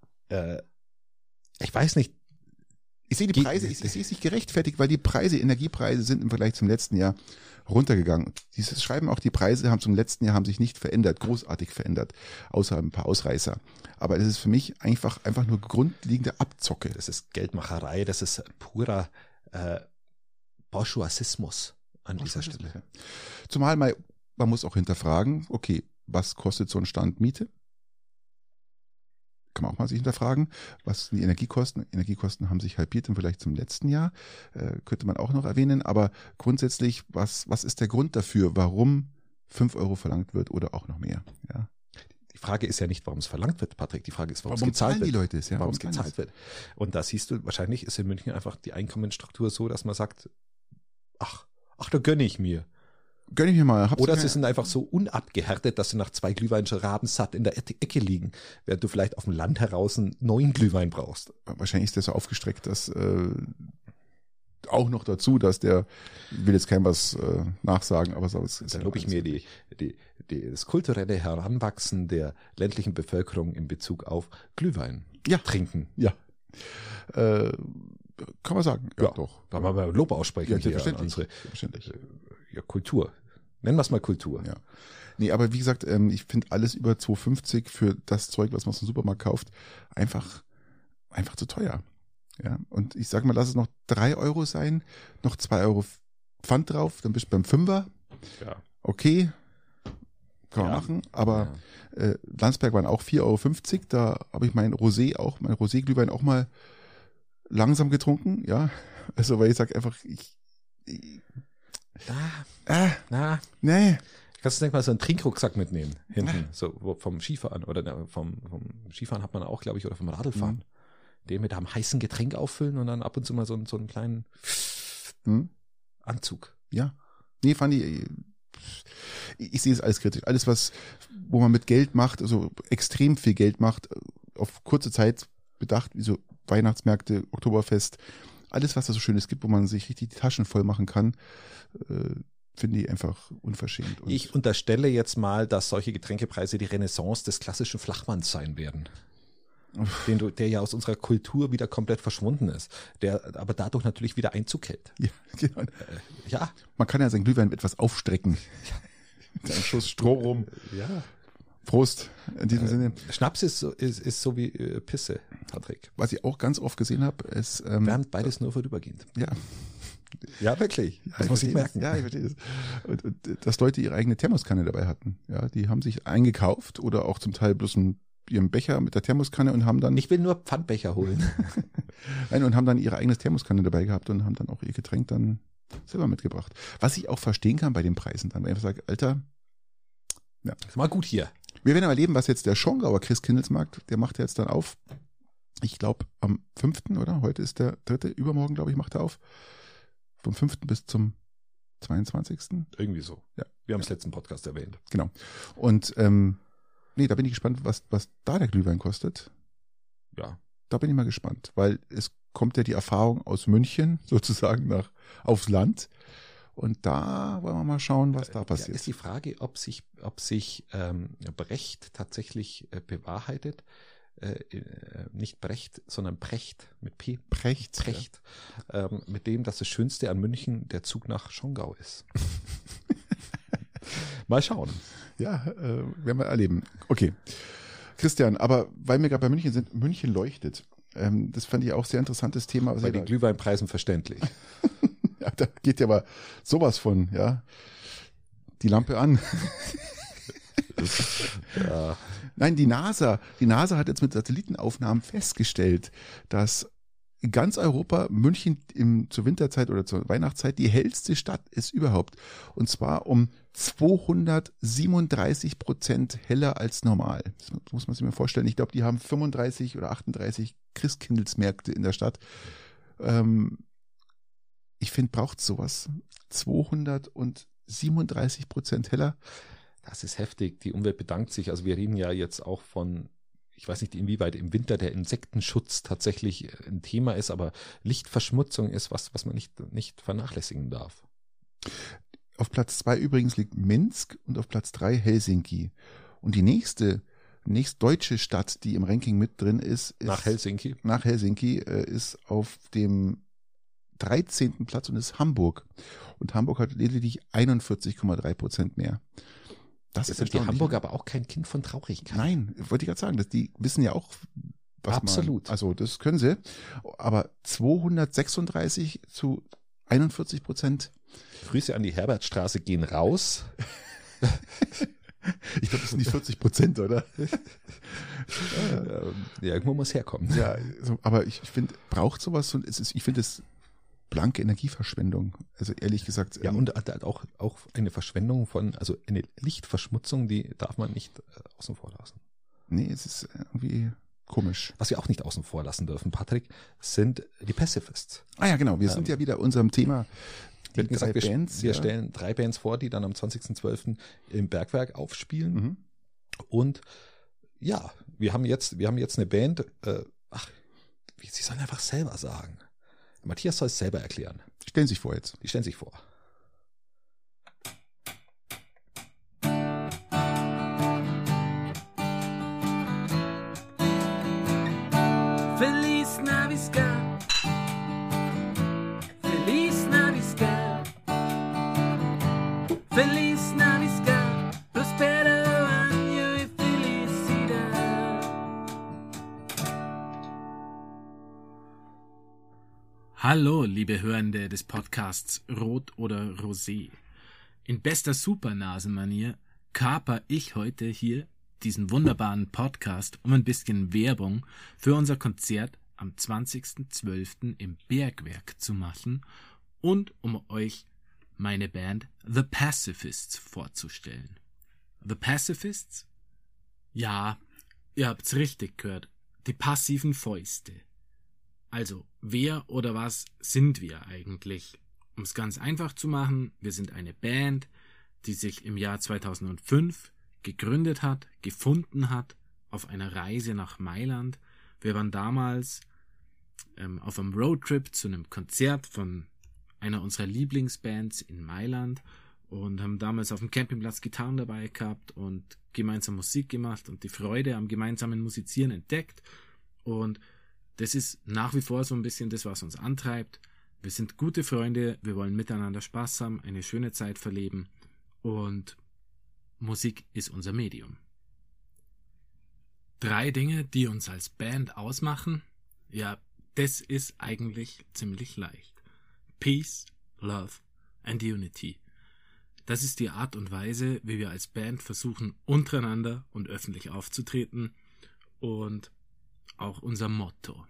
äh, ich weiß nicht. Ich sehe die Geht- Preise, ich, ich sehe es nicht gerechtfertigt, weil die Preise, Energiepreise sind im Vergleich zum letzten Jahr runtergegangen. Dieses Schreiben auch, die Preise haben zum letzten Jahr haben sich nicht verändert, großartig verändert, außer ein paar Ausreißer. Aber das ist für mich einfach, einfach nur grundlegende Abzocke. Das ist Geldmacherei, das ist purer äh, Bourgeoisismus an dieser Stelle. Zumal man, man muss auch hinterfragen, okay, was kostet so ein Stand Miete? Kann man auch mal sich hinterfragen. Was sind die Energiekosten? Energiekosten haben sich halbiert im Vergleich zum letzten Jahr. Äh, könnte man auch noch erwähnen. Aber grundsätzlich, was, was ist der Grund dafür, warum fünf Euro verlangt wird oder auch noch mehr? Ja. Die Frage ist ja nicht, warum es verlangt wird, Patrick. Die Frage ist, warum, Warum es gezahlt zahlen wird. die Leute es? Ja? warum es zahlen gezahlt wird. Und da siehst du, wahrscheinlich ist in München einfach die Einkommensstruktur so, dass man sagt, ach, ach, da gönne ich mir. Gönn ich mir mal. Hab's Oder mir- sie sind einfach so unabgehärtet, dass sie nach zwei Glühwein schon rabensatt in der Ecke liegen, während du vielleicht auf dem Land heraus einen neuen Glühwein brauchst. wahrscheinlich ist der so aufgestreckt, dass äh, auch noch dazu, dass der, ich will jetzt keinem was äh, nachsagen, aber so ist Da lobe ich mir die, die, die, das kulturelle Heranwachsen der ländlichen Bevölkerung in Bezug auf Glühwein Ja. trinken. Ja. Äh, kann man sagen. Ja, doch. Da haben wir mal Lob aussprechen Ja, hier an selbstverständlich. unsere selbstverständlich. ja, Kultur. Nennen wir es mal Kultur. Ja. Nee, aber wie gesagt, ähm, ich finde alles über zwei fünfzig für das Zeug, was man aus dem Supermarkt kauft, einfach, einfach zu teuer. Ja. Und ich sage mal, lass es noch drei Euro sein, noch zwei Euro Pfand drauf, dann bist du beim Fünfer. Ja. Okay, kann man Ja. machen, aber Ja. äh, Landsberg waren auch vier Euro fünfzig, da habe ich mein Rosé auch, mein Rosé-Glühwein auch mal langsam getrunken, ja. Also, weil ich sage einfach, ich, ich Na, äh, na, nee. kannst du denk mal so einen Trinkrucksack mitnehmen, hinten, Ja. so wo- vom Skifahren oder ne, vom, vom Skifahren hat man auch, glaube ich, oder vom Radlfahren. Mhm. Den mit einem heißen Getränk auffüllen und dann ab und zu mal so, einen- so einen kleinen Hm? Anzug. Ja. Nee, fand ich, ich, ich sehe es alles kritisch. Alles, was, wo man mit Geld macht, also extrem viel Geld macht, auf kurze Zeit bedacht, wie so Weihnachtsmärkte, Oktoberfest, alles, was da so Schönes gibt, wo man sich richtig die Taschen voll machen kann, äh, finde ich einfach unverschämt. Und Ich unterstelle jetzt mal, dass solche Getränkepreise die Renaissance des klassischen Flachmanns sein werden. Den du, der ja aus unserer Kultur wieder komplett verschwunden ist, der aber dadurch natürlich wieder Einzug hält. ja, genau. Äh, ja, Man kann ja seinen Glühwein etwas aufstrecken. Mit einem Schuss Stroh rum. ja. Prost, in diesem Sinne. Schnaps ist so, ist, ist so wie äh, Pisse, Patrick. Was ich auch ganz oft gesehen habe, ist, ähm, Wärmt beides nur vorübergehend. ja, Ja, wirklich. Das muss ich verstehe merken. das. Ja, ich verstehe das. Und, und dass Leute ihre eigene Thermoskanne dabei hatten. Ja, die haben sich eingekauft oder auch zum Teil bloß einen, ihren Becher mit der Thermoskanne und haben dann Ich will nur Pfandbecher holen. nein, und haben dann ihre eigene Thermoskanne dabei gehabt und haben dann auch ihr Getränk dann selber mitgebracht. Was ich auch verstehen kann bei den Preisen dann, wenn ich sage, Alter, Ist mal gut hier. wir werden aber erleben, was jetzt der Schongauer Christkindlesmarkt, der macht jetzt dann auf. Ich glaube am fünften oder? Heute ist der dritte, übermorgen, glaube ich, macht er auf. Vom fünften bis zum zweiundzwanzigsten Irgendwie so. Ja. Wir haben es letzten Podcast erwähnt. Genau. Und ähm, nee, da bin ich gespannt, was, was da der Glühwein kostet. Ja. Da bin ich mal gespannt, weil es kommt ja die Erfahrung aus München sozusagen nach aufs Land. Und da wollen wir mal schauen, was da Ja, passiert. ist die Frage, ob sich, ob sich ähm, Brecht tatsächlich äh, bewahrheitet. Äh, äh, nicht Brecht, sondern Precht mit P. Precht. Precht. Ähm, mit dem, dass das Schönste an München der Zug nach Schongau ist. Mal schauen. Ja, äh, werden wir erleben. Okay. Christian, aber weil wir gerade bei München sind, München leuchtet. Ähm, das fand ich auch sehr interessantes Thema. Bei den Glühweinpreisen verständlich. Ja, da geht ja aber sowas von, ja. Die Lampe an. Ja. Nein, die NASA, die NASA hat jetzt mit Satellitenaufnahmen festgestellt, dass in ganz Europa München im, zur Winterzeit oder zur Weihnachtszeit die hellste Stadt ist überhaupt. Und zwar um zweihundertsiebenunddreißig Prozent heller als normal. Das muss man sich mal vorstellen. Ich glaube, die haben fünfunddreißig oder achtunddreißig Christkindlesmärkte in der Stadt. Ähm, ich finde, braucht sowas. zweihundertsiebenunddreißig Prozent heller. Das ist heftig. Die Umwelt bedankt sich. Also wir reden ja jetzt auch von, ich weiß nicht, inwieweit im Winter der Insektenschutz tatsächlich ein Thema ist, aber Lichtverschmutzung ist was, was man nicht, nicht vernachlässigen darf. Auf Platz zwei übrigens liegt Minsk und auf Platz drei Helsinki. Und die nächste, nächst deutsche Stadt, die im Ranking mit drin ist, ist Nach Helsinki. nach Helsinki, äh, ist auf dem dreizehnten Platz und ist Hamburg. Und Hamburg hat lediglich einundvierzig Komma drei Prozent mehr. Das Das ist sind die erstaunlich, Hamburger ne? aber auch kein Kind von Traurigkeit. Nein, wollte ich gerade sagen, dass die wissen ja auch, was Absolut. Man, also das können sie. Aber zweihundertsechsunddreißig zu einundvierzig Prozent. Grüße an die Herbertstraße gehen raus. Ich glaube, das sind die vierzig Prozent, oder? Ähm, ja, irgendwo muss herkommen. Ja, so, aber ich, ich finde, braucht sowas und es ist, ich finde es blanke Energieverschwendung. Also ehrlich gesagt. Ja, ähm, und halt auch, auch eine Verschwendung von, also eine Lichtverschmutzung, die darf man nicht äh, außen vor lassen. Nee, es ist irgendwie komisch. Was wir auch nicht außen vor lassen dürfen, Patrick, sind die Pacifists. Ah ja, genau. Wir sind ja wieder unserem Thema. Wir hatten gesagt, wir, Bands, wir ja. stellen drei Bands vor, die dann am zwanzigsten zwölften im Bergwerk aufspielen. Mhm. Und ja, wir haben jetzt, wir haben jetzt eine Band, äh, ach, sie sollen einfach selber sagen. Matthias soll es selber erklären. Stellen Sie sich vor jetzt. Die stellen sich vor. Feliz Navidad, Feliz Navidad, Feliz Navidad, prospero año y felicidad. Hallo, liebe Hörende des Podcasts Rot oder Rosé. In bester Supernasenmanier kaper ich heute hier diesen wunderbaren Podcast, um ein bisschen Werbung für unser Konzert am zwanzigsten zwölften im Bergwerk zu machen und um euch meine Band The Pacifists vorzustellen. The Pacifists? Ja, ihr habt's richtig gehört. Die passiven Fäuste. Also, wer oder was sind wir eigentlich? Um es ganz einfach zu machen, wir sind eine Band, die sich im Jahr zweitausendfünf gegründet hat, gefunden hat, auf einer Reise nach Mailand. Wir waren damals ähm, auf einem Roadtrip zu einem Konzert von einer unserer Lieblingsbands in Mailand und haben damals auf dem Campingplatz Gitarren dabei gehabt und gemeinsam Musik gemacht und die Freude am gemeinsamen Musizieren entdeckt. Und das ist nach wie vor so ein bisschen das, was uns antreibt. Wir sind gute Freunde, wir wollen miteinander Spaß haben, eine schöne Zeit verleben und Musik ist unser Medium. Drei Dinge, die uns als Band ausmachen, ja, das ist eigentlich ziemlich leicht. Peace, Love and Unity. Das ist die Art und Weise, wie wir als Band versuchen, untereinander und öffentlich aufzutreten und auch unser Motto.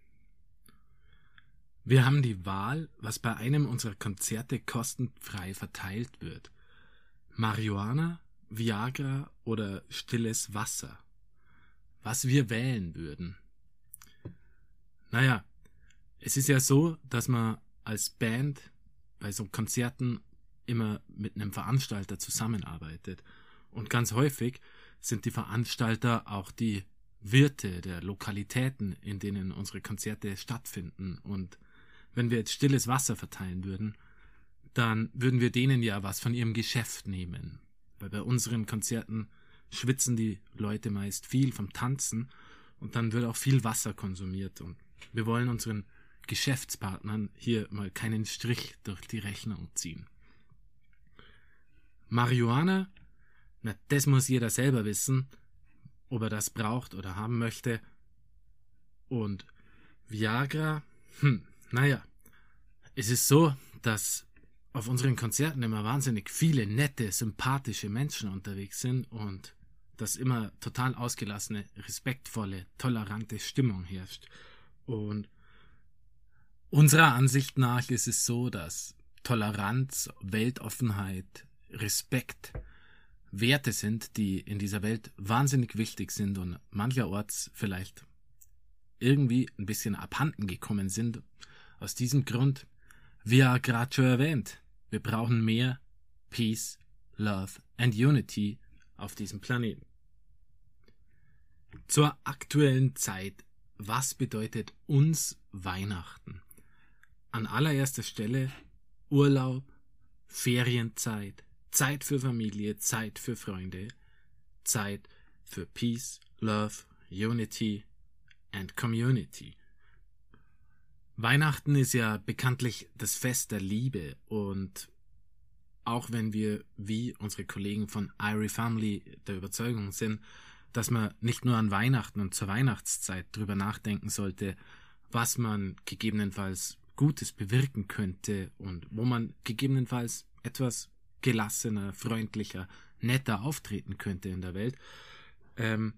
Wir haben die Wahl, was bei einem unserer Konzerte kostenfrei verteilt wird. Marihuana, Viagra oder stilles Wasser. Was wir wählen würden. Naja, es ist ja so, dass man als Band bei so Konzerten immer mit einem Veranstalter zusammenarbeitet. Und ganz häufig sind die Veranstalter auch die Wirte der Lokalitäten, in denen unsere Konzerte stattfinden. Und wenn wir jetzt stilles Wasser verteilen würden, dann würden wir denen ja was von ihrem Geschäft nehmen. Weil bei unseren Konzerten schwitzen die Leute meist viel vom Tanzen und dann wird auch viel Wasser konsumiert. Und wir wollen unseren Geschäftspartnern hier mal keinen Strich durch die Rechnung ziehen. Marihuana, na, das muss jeder selber wissen, ob er das braucht oder haben möchte. Und Viagra, hm, naja, es ist so, dass auf unseren Konzerten immer wahnsinnig viele nette, sympathische Menschen unterwegs sind und dass immer total ausgelassene, respektvolle, tolerante Stimmung herrscht. Und unserer Ansicht nach ist es so, dass Toleranz, Weltoffenheit, Respekt Werte sind, die in dieser Welt wahnsinnig wichtig sind und mancherorts vielleicht irgendwie ein bisschen abhanden gekommen sind. Aus diesem Grund, wie ja gerade schon erwähnt, wir brauchen mehr Peace, Love and Unity auf diesem Planeten. Zur aktuellen Zeit, was bedeutet uns Weihnachten? An allererster Stelle Urlaub, Ferienzeit, Zeit für Familie, Zeit für Freunde, Zeit für Peace, Love, Unity and Community. Weihnachten ist ja bekanntlich das Fest der Liebe und auch wenn wir, wie unsere Kollegen von Irie Family, der Überzeugung sind, dass man nicht nur an Weihnachten und zur Weihnachtszeit drüber nachdenken sollte, was man gegebenenfalls Gutes bewirken könnte und wo man gegebenenfalls etwas gelassener, freundlicher, netter auftreten könnte in der Welt. Ähm,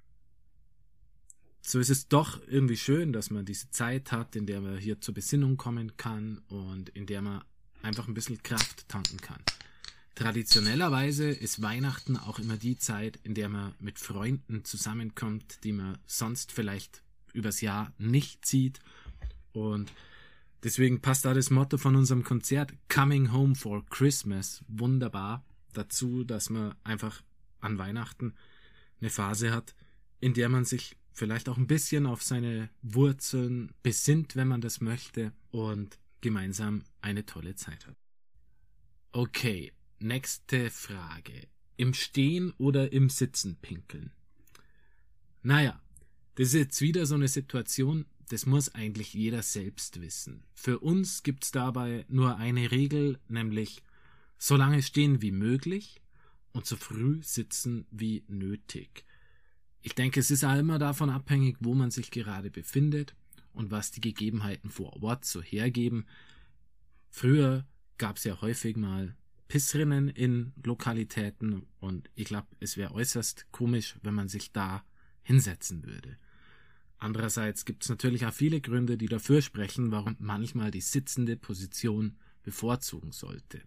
so ist es doch irgendwie schön, dass man diese Zeit hat, in der man hier zur Besinnung kommen kann und in der man einfach ein bisschen Kraft tanken kann. Traditionellerweise ist Weihnachten auch immer die Zeit, in der man mit Freunden zusammenkommt, die man sonst vielleicht übers Jahr nicht sieht. Und deswegen passt da das Motto von unserem Konzert Coming Home for Christmas wunderbar dazu, dass man einfach an Weihnachten eine Phase hat, in der man sich vielleicht auch ein bisschen auf seine Wurzeln besinnt, wenn man das möchte, und gemeinsam eine tolle Zeit hat. Okay, nächste Frage. Im Stehen oder im Sitzen pinkeln? Naja, das ist jetzt wieder so eine Situation, das muss eigentlich jeder selbst wissen. Für uns gibt's dabei nur eine Regel, nämlich So lange stehen wie möglich und so früh sitzen wie nötig. Ich denke, es ist auch immer davon abhängig, wo man sich gerade befindet und was die Gegebenheiten vor Ort so hergeben. Früher gab es ja häufig mal Pissrinnen in Lokalitäten und ich glaube, es wäre äußerst komisch, wenn man sich da hinsetzen würde. Andererseits gibt es natürlich auch viele Gründe, die dafür sprechen, warum manchmal die sitzende Position bevorzugen sollte.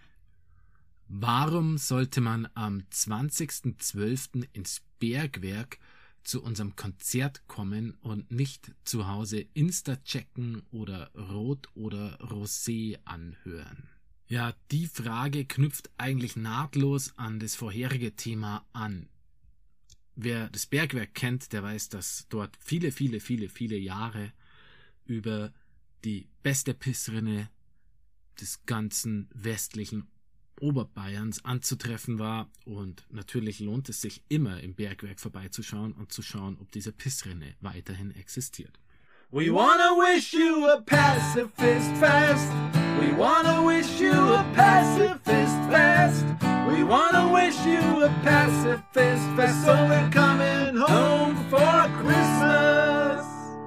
Warum sollte man am zwanzigsten zwölften ins Bergwerk zu unserem Konzert kommen und nicht zu Hause Insta checken oder Rot oder Rosé anhören? Ja, die Frage knüpft eigentlich nahtlos an das vorherige Thema an. Wer das Bergwerk kennt, der weiß, dass dort viele, viele, viele, viele Jahre über die beste Pissrinne des ganzen westlichen Oberbayerns anzutreffen war, und natürlich lohnt es sich immer im Bergwerk vorbeizuschauen und zu schauen, ob diese Pissrinne weiterhin existiert. We wanna wish you a pacifist fest. We wanna wish you a pacifist fest. We wanna wish you a pacifist fest. So we're coming home for Christmas.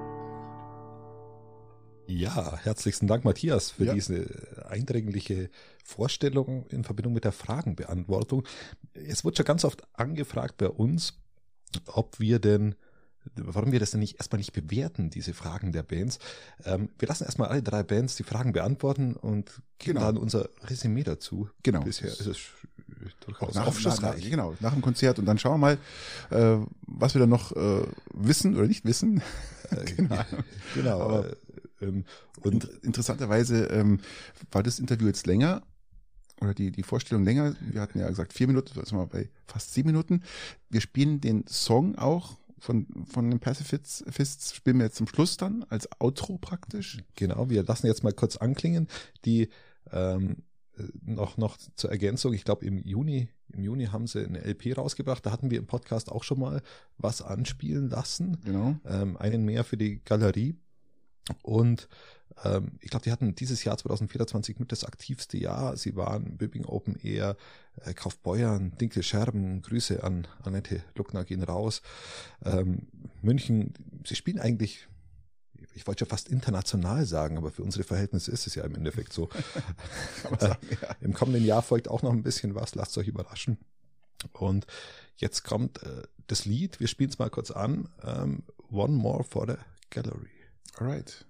Ja, herzlichen Dank, Matthias, für Ja. diese eindringliche Vorstellung in Verbindung mit der Fragenbeantwortung. Es wurde schon ganz oft angefragt bei uns, ob wir denn, warum wir das denn nicht erstmal nicht bewerten, diese Fragen der Bands. Ähm, wir lassen erstmal alle drei Bands die Fragen beantworten und geben Genau. dann unser Resümee dazu. Genau. Bisher ist es durchaus Nach, nach, aufschlussreich. genau, nach dem Konzert, und dann schauen wir mal, äh, was wir dann noch äh, wissen oder nicht wissen. genau. Genau. Aber- äh, ähm, und Und interessanterweise ähm, war das Interview jetzt länger, oder die, die Vorstellung länger. Wir hatten ja gesagt vier Minuten, jetzt sind wir bei fast sieben Minuten. Wir spielen den Song auch von, von den Pacifists, Fists, spielen wir jetzt zum Schluss dann als Outro praktisch. Genau, wir lassen jetzt mal kurz anklingen. Die ähm, noch, noch zur Ergänzung, ich glaube im Juni, im Juni haben sie eine L P rausgebracht, da hatten wir im Podcast auch schon mal was anspielen lassen. Genau. Ähm, einen mehr für die Galerie. Und ähm, ich glaube, die hatten dieses Jahr zwanzig vierundzwanzig mit das aktivste Jahr. Sie waren Böbing Open Air, äh, Kaufbeuern, Dinkel Scherben, Grüße an Annette Luckner gehen raus. Ähm, München, sie spielen eigentlich, ich wollte schon fast international sagen, aber für unsere Verhältnisse ist es ja im Endeffekt so. Kann man sagen, ja. Im kommenden Jahr folgt auch noch ein bisschen was, lasst euch überraschen. Und jetzt kommt äh, das Lied, wir spielen es mal kurz an, ähm, One More for the Gallery. Alright.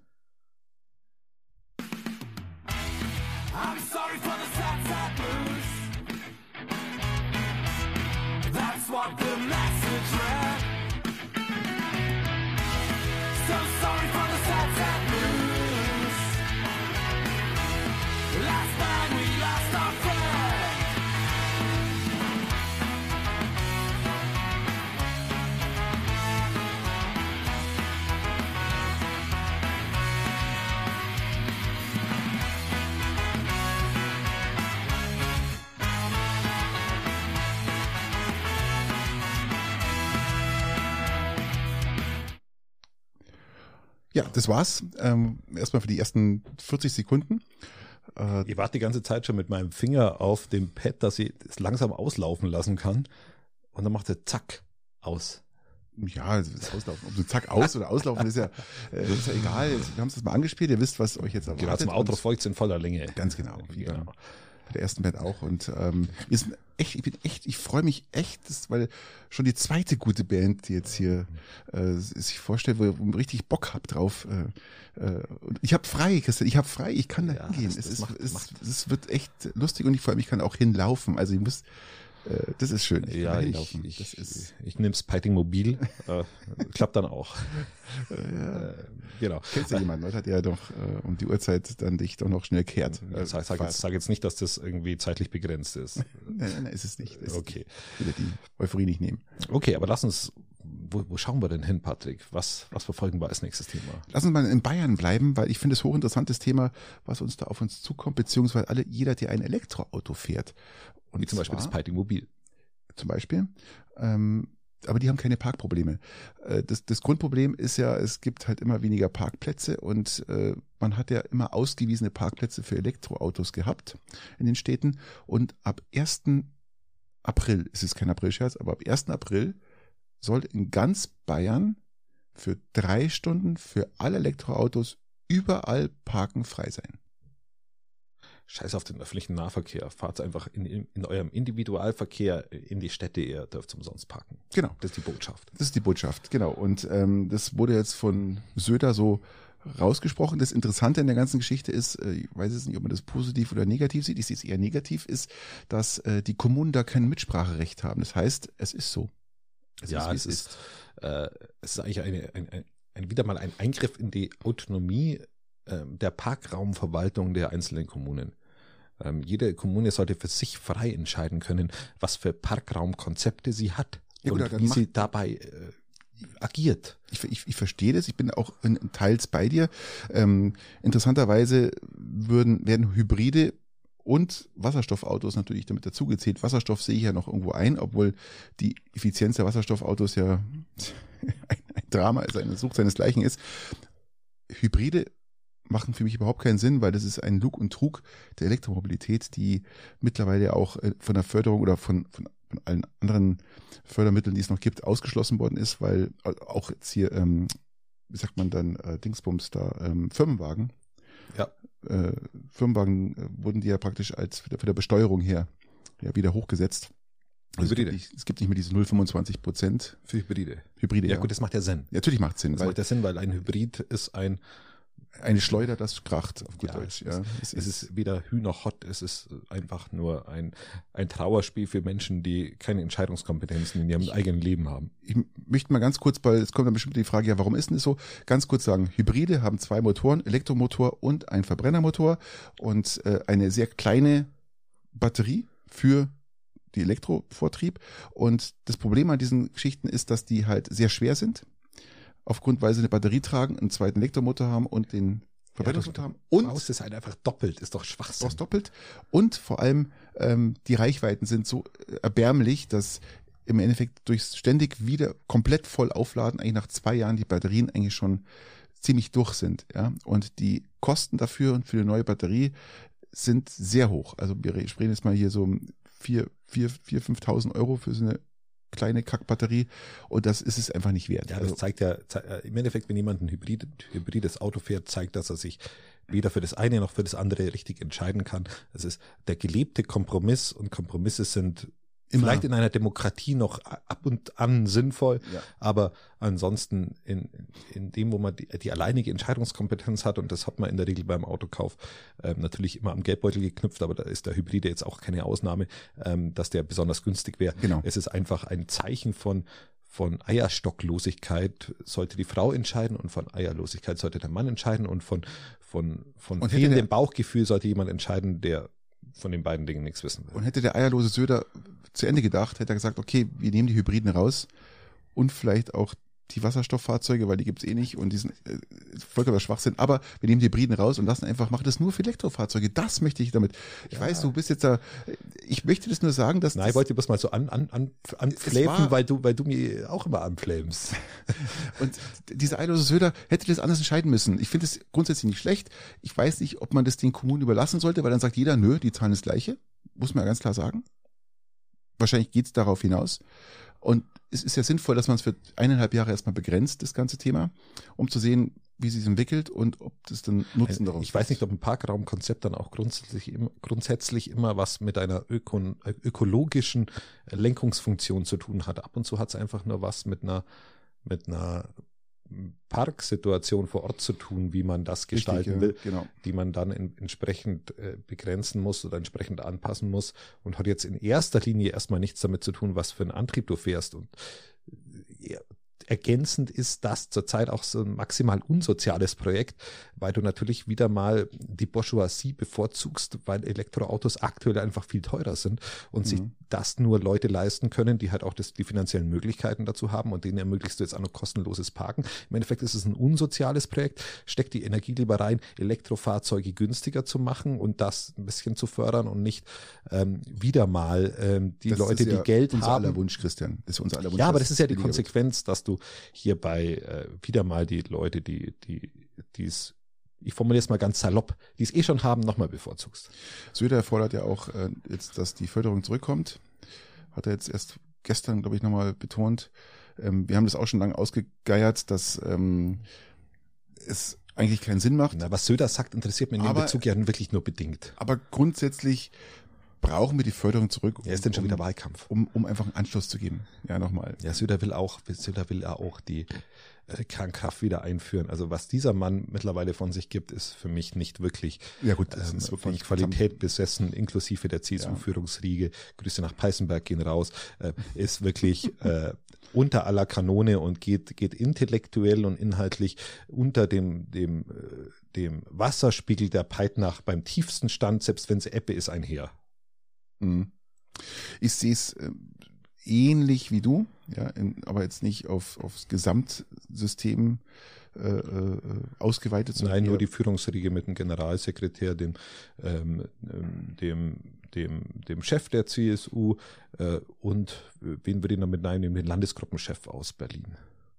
I'm sorry for the sad, sad blues. That's what the message read. So sorry for the sad, sad blues. Last night we lost our friend. Ja, das war's. Ähm, erstmal für die ersten vierzig Sekunden. Äh, Ich warte die ganze Zeit schon mit meinem Finger auf dem Pad, dass ich es langsam auslaufen lassen kann. Und dann macht er zack aus. Ja, das Auslaufen. Ob so zack aus oder auslaufen, ist ja, äh, ist ja egal. Wir haben es jetzt mal angespielt. Ihr wisst, was euch jetzt erwartet. Genau, zum Outro Und- folgt es in voller Länge. Ganz genau. Wie Genau. genau. Bei der ersten Band auch. Und ähm, wir sind echt, ich bin echt, ich freue mich echt, das, weil schon die zweite gute Band, die jetzt hier äh, sich vorstellt, wo ihr richtig Bock habt drauf. Äh, äh, und ich habe frei, Christian, ich habe frei, ich kann da Ja, hingehen. das- Es, das ist, macht- es, macht- es wird echt lustig, und ich vor allem, ich kann auch hinlaufen. Also ich muss, äh, das ist schön. Ich kann Ja, da ich, hinlaufen. ich, Das ist, ich nehme das Piting Mobil. äh, klappt dann auch. ja. Äh, genau. Kennst du jemanden, oder? Der doch äh, um die Uhrzeit dann dich doch noch schnell kehrt. Äh, Sag, sag, jetzt, sag jetzt nicht, dass das irgendwie zeitlich begrenzt ist. Nein, nein, nein, ist es nicht. Ist Okay. Ich will die Euphorie nicht nehmen. Okay, aber lass uns, wo, wo schauen wir denn hin, Patrick? Was, was verfolgen wir als nächstes Thema? Lass uns mal in Bayern bleiben, weil ich finde es hochinteressantes Thema, was uns da auf uns zukommt, beziehungsweise alle, jeder, der ein Elektroauto fährt. Und Wie zum Beispiel das zwar- Piting Mobil. Zum Beispiel. Ähm, aber die haben keine Parkprobleme. Äh, das, das Grundproblem ist ja, es gibt halt immer weniger Parkplätze und äh, man hat ja immer ausgewiesene Parkplätze für Elektroautos gehabt in den Städten und ab ersten April, es ist kein Aprilscherz, aber ab ersten April soll in ganz Bayern für drei Stunden für alle Elektroautos überall Parken frei sein. Scheiß auf den öffentlichen Nahverkehr. Fahrt einfach in, in, in eurem Individualverkehr in die Städte, ihr dürft umsonst parken. Genau. Das ist die Botschaft. Das ist die Botschaft, genau. Und ähm, das wurde jetzt von Söder so rausgesprochen. Das Interessante in der ganzen Geschichte ist, äh, ich weiß jetzt nicht, ob man das positiv oder negativ sieht, ich sehe es eher negativ, ist, dass äh, die Kommunen da kein Mitspracherecht haben. Das heißt, es ist so. Es ja, ist, es, ist, äh, es ist eigentlich eine, ein, ein, ein, wieder mal ein Eingriff in die Autonomie äh, der Parkraumverwaltung der einzelnen Kommunen. Ähm, jede Kommune sollte für sich frei entscheiden können, was für Parkraumkonzepte sie hat ja, und gut, wie sie dabei äh, agiert. Ich, ich, ich verstehe das, ich bin auch in, in teils bei dir. Ähm, interessanterweise würden, werden Hybride und Wasserstoffautos natürlich damit dazugezählt. Wasserstoff sehe ich ja noch irgendwo ein, obwohl die Effizienz der Wasserstoffautos ja ein, ein Drama ist, eine Sucht seinesgleichen ist. Hybride machen für mich überhaupt keinen Sinn, weil das ist ein Lug und Trug der Elektromobilität, die mittlerweile auch von der Förderung oder von, von, von allen anderen Fördermitteln, die es noch gibt, ausgeschlossen worden ist, weil auch jetzt hier, ähm, wie sagt man dann, äh, Dingsbums da, ähm, Firmenwagen, ja. Äh, Firmenwagen äh, wurden die ja praktisch als für der, für der Besteuerung her ja, wieder hochgesetzt. Also es, gibt nicht, es gibt nicht mehr diese null Komma fünfundzwanzig Prozent für Hybride. Hybride. Ja, ja gut, das macht ja Sinn. Ja, natürlich macht es Sinn. Das macht ja Sinn, weil ein Hybrid ist ein eine Schleuder, das kracht, auf gut ja, Deutsch. Es, ja. es, es ist weder Hü noch Hott, es ist einfach nur ein, ein Trauerspiel für Menschen, die keine Entscheidungskompetenzen in ihrem ich, eigenen Leben haben. Ich möchte mal ganz kurz, weil es kommt dann bestimmt die Frage, ja, warum ist denn das so? Ganz kurz sagen, Hybride haben zwei Motoren, Elektromotor und ein Verbrennermotor und äh, eine sehr kleine Batterie für die Elektrovortrieb. Und das Problem an diesen Geschichten ist, dass die halt sehr schwer sind. Aufgrund, weil sie eine Batterie tragen, einen zweiten Elektromotor haben und den Verbrennungsmotor ja, haben. Und brauchst es halt einfach doppelt, ist doch Schwachsinn. Brauchst doppelt. Und vor allem ähm, die Reichweiten sind so erbärmlich, dass im Endeffekt durchs ständig wieder komplett voll aufladen, eigentlich nach zwei Jahren die Batterien eigentlich schon ziemlich durch sind. Ja? Und die Kosten dafür und für eine neue Batterie sind sehr hoch. Also wir sprechen jetzt mal hier so um vier, vier, vier, fünftausend Euro für so eine kleine Kackbatterie und das ist es einfach nicht wert. Ja, das also, zeigt ja, zeigt, im Endeffekt, wenn jemand ein Hybrid, hybrides Auto fährt, zeigt, dass er sich weder für das eine noch für das andere richtig entscheiden kann. Das ist der gelebte Kompromiss und Kompromisse sind immer vielleicht in einer Demokratie noch ab und an sinnvoll, ja. Aber ansonsten in, in dem, wo man die, die alleinige Entscheidungskompetenz hat und das hat man in der Regel beim Autokauf ähm, natürlich immer am Geldbeutel geknüpft, aber da ist der Hybride jetzt auch keine Ausnahme, ähm, dass der besonders günstig wäre. Genau. Es ist einfach ein Zeichen von von Eierstocklosigkeit sollte die Frau entscheiden und von Eierlosigkeit sollte der Mann entscheiden und von von von und fehlendem Bauchgefühl sollte jemand entscheiden, der von den beiden Dingen nichts wissen will. Und hätte der eierlose Söder zu Ende gedacht, hätte er gesagt, okay, wir nehmen die Hybriden raus und vielleicht auch die Wasserstofffahrzeuge, weil die gibt's eh nicht und die sind äh, vollkommener Schwachsinn, aber wir nehmen die Hybriden raus und lassen einfach, machen das nur für Elektrofahrzeuge. Das möchte ich damit. Ich ja. weiß, du bist jetzt da, ich möchte das nur sagen, dass Nein, das, ich wollte bloß mal so an, an, an, anfläfen, weil du, weil du mir auch immer anflämst. Und dieser eierlose Söder hätte das anders entscheiden müssen. Ich finde es grundsätzlich nicht schlecht. Ich weiß nicht, ob man das den Kommunen überlassen sollte, weil dann sagt jeder, nö, die zahlen das Gleiche. Muss man ja ganz klar sagen. Wahrscheinlich geht's darauf hinaus. Und es ist ja sinnvoll, dass man es für eineinhalb Jahre erstmal begrenzt, das ganze Thema, um zu sehen, wie sich entwickelt und ob das dann Nutzen daraus Ich weiß nicht, ob ein Parkraumkonzept dann auch grundsätzlich, grundsätzlich immer was mit einer öko, ökologischen Lenkungsfunktion zu tun hat. Ab und zu hat es einfach nur was mit einer, mit einer Parksituation vor Ort zu tun, wie man das gestalten Richtig, ja, will, genau. die man dann in, entsprechend äh, begrenzen muss oder entsprechend anpassen muss und hat jetzt in erster Linie erstmal nichts damit zu tun, was für einen Antrieb du fährst und äh, ergänzend ist das zurzeit auch so ein maximal unsoziales Projekt, weil du natürlich wieder mal die Bourgeoisie bevorzugst, weil Elektroautos aktuell einfach viel teurer sind und mhm. sich das nur Leute leisten können, die halt auch das, die finanziellen Möglichkeiten dazu haben und denen ermöglichst du jetzt auch noch kostenloses Parken. Im Endeffekt ist es ein unsoziales Projekt, steckt die Energie lieber rein, Elektrofahrzeuge günstiger zu machen und das ein bisschen zu fördern und nicht ähm, wieder mal ähm, die das Leute, ist ja die Geld unser haben. aller Wunsch, Christian. Das ist unser aller Wunsch. Ja, aber das ist ja die billiger Konsequenz, dass du hierbei äh, wieder mal die Leute, die, die, die es, ich formuliere es mal ganz salopp, die es eh schon haben, nochmal bevorzugst. Söder fordert ja auch äh, jetzt, dass die Förderung zurückkommt. Hat er jetzt erst gestern, glaube ich, nochmal betont. Ähm, wir haben das auch schon lange ausgegeiert, dass ähm, es eigentlich keinen Sinn macht. Na, was Söder sagt, interessiert mich in dem Aber- Bezug ja wirklich nur bedingt. Aber grundsätzlich brauchen wir die Förderung zurück, Ja, ist denn schon um, wieder Wahlkampf? um, um einfach einen Anschluss zu geben. Ja, nochmal. Ja, Söder will auch, Söder will ja auch die äh, Kernkraft wieder einführen. Also was dieser Mann mittlerweile von sich gibt, ist für mich nicht wirklich, Ja gut, das ähm, ist von wirklich Qualität besessen, inklusive der C S U-Führungsriege. Grüße nach Peißenberg gehen raus. Äh, ist wirklich äh, unter aller Kanone und geht geht intellektuell und inhaltlich unter dem dem äh, dem Wasserspiegel der Peitnach beim tiefsten Stand, selbst wenn es Ebbe ist, einher. Mhm. Ich sehe es äh, ähnlich wie du, ja, in, aber jetzt nicht auf aufs Gesamtsystem äh, äh, ausgeweitet, sondern Nein, nur eher- die Führungsriege mit dem Generalsekretär, dem, ähm, ähm, dem, dem, dem Chef der C S U äh, und äh, wen würde ich noch mit reinnehmen, den Landesgruppenchef aus Berlin.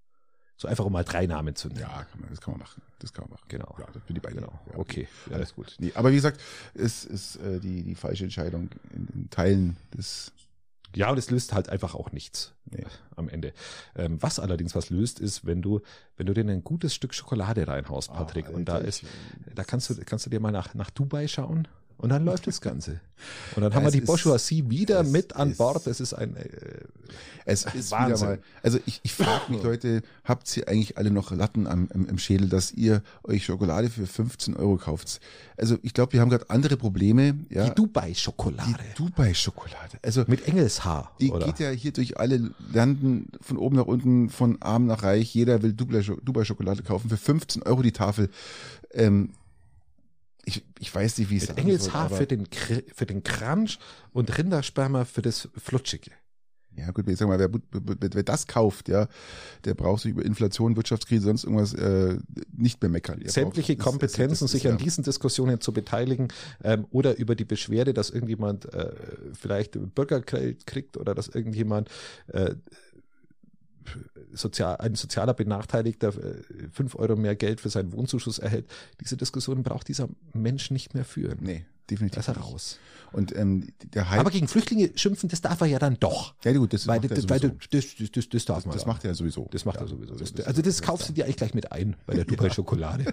So einfach um mal drei Namen zu nennen. Ja, kann man, das kann man machen. Das kann man machen. Genau. Ja, das bin ich bei dir. Genau. Ja, Okay. Ja. Alles gut. Nee, aber wie gesagt, es ist äh, die, die falsche Entscheidung in, in Teilen des. Ja, und es löst halt einfach auch nichts Nee. äh, am Ende. Ähm, was allerdings was löst, ist, wenn du, wenn du dir ein gutes Stück Schokolade reinhaust, Patrick, Ah, und da Alter, ist, ich- da kannst du, kannst du dir mal nach, nach Dubai schauen. Und dann läuft das Ganze. Und dann Ja, haben wir es die ist- Bourgeoisie wieder es mit an ist- Bord. Das ist ein äh, Es ist Wahnsinn. wieder mal. Also ich, ich frage mich, Leute, habt ihr eigentlich alle noch Latten am, im, im Schädel, dass ihr euch Schokolade für fünfzehn Euro kauft? Also ich glaube, wir haben gerade andere Probleme. Ja, die Dubai-Schokolade. Die Dubai-Schokolade. Also Mit Engelshaar, die oder? geht ja hier durch alle Landen, von oben nach unten, von arm nach reich. Jeder will Dubai- Dubai-Schokolade kaufen für fünfzehn Euro die Tafel. Ähm, ich, ich weiß nicht, wie es Mit Engelshaar für den, Kr- für den Crunch und Rindersperma für das Flutschige. Ja gut, ich sag mal, wer, wer, wer das kauft, ja, der braucht sich über Inflation, Wirtschaftskrise, sonst irgendwas äh, nicht mehr meckern. Er Sämtliche braucht- das- Kompetenzen, das- das sich ist an ja- diesen Diskussionen zu beteiligen ähm, oder über die Beschwerde, dass irgendjemand äh, vielleicht Bürgergeld kriegt oder dass irgendjemand äh, sozial, ein sozialer Benachteiligter äh, fünf Euro mehr Geld für seinen Wohnzuschuss erhält. Diese Diskussion braucht dieser Mensch nicht mehr führen. Nee, definitiv. Da ist er nicht. raus. Und ähm, der Hype. Aber gegen Flüchtlinge schimpfen, das darf er ja dann doch. ja gut, das Weil, macht er das, weil sowieso. du, das, das, das, das darf das, man. das ja. macht er sowieso. Das macht Ja, er sowieso. das- Das, das- also das das- kaufst du dir eigentlich gleich mit ein bei der Dubai Schokolade.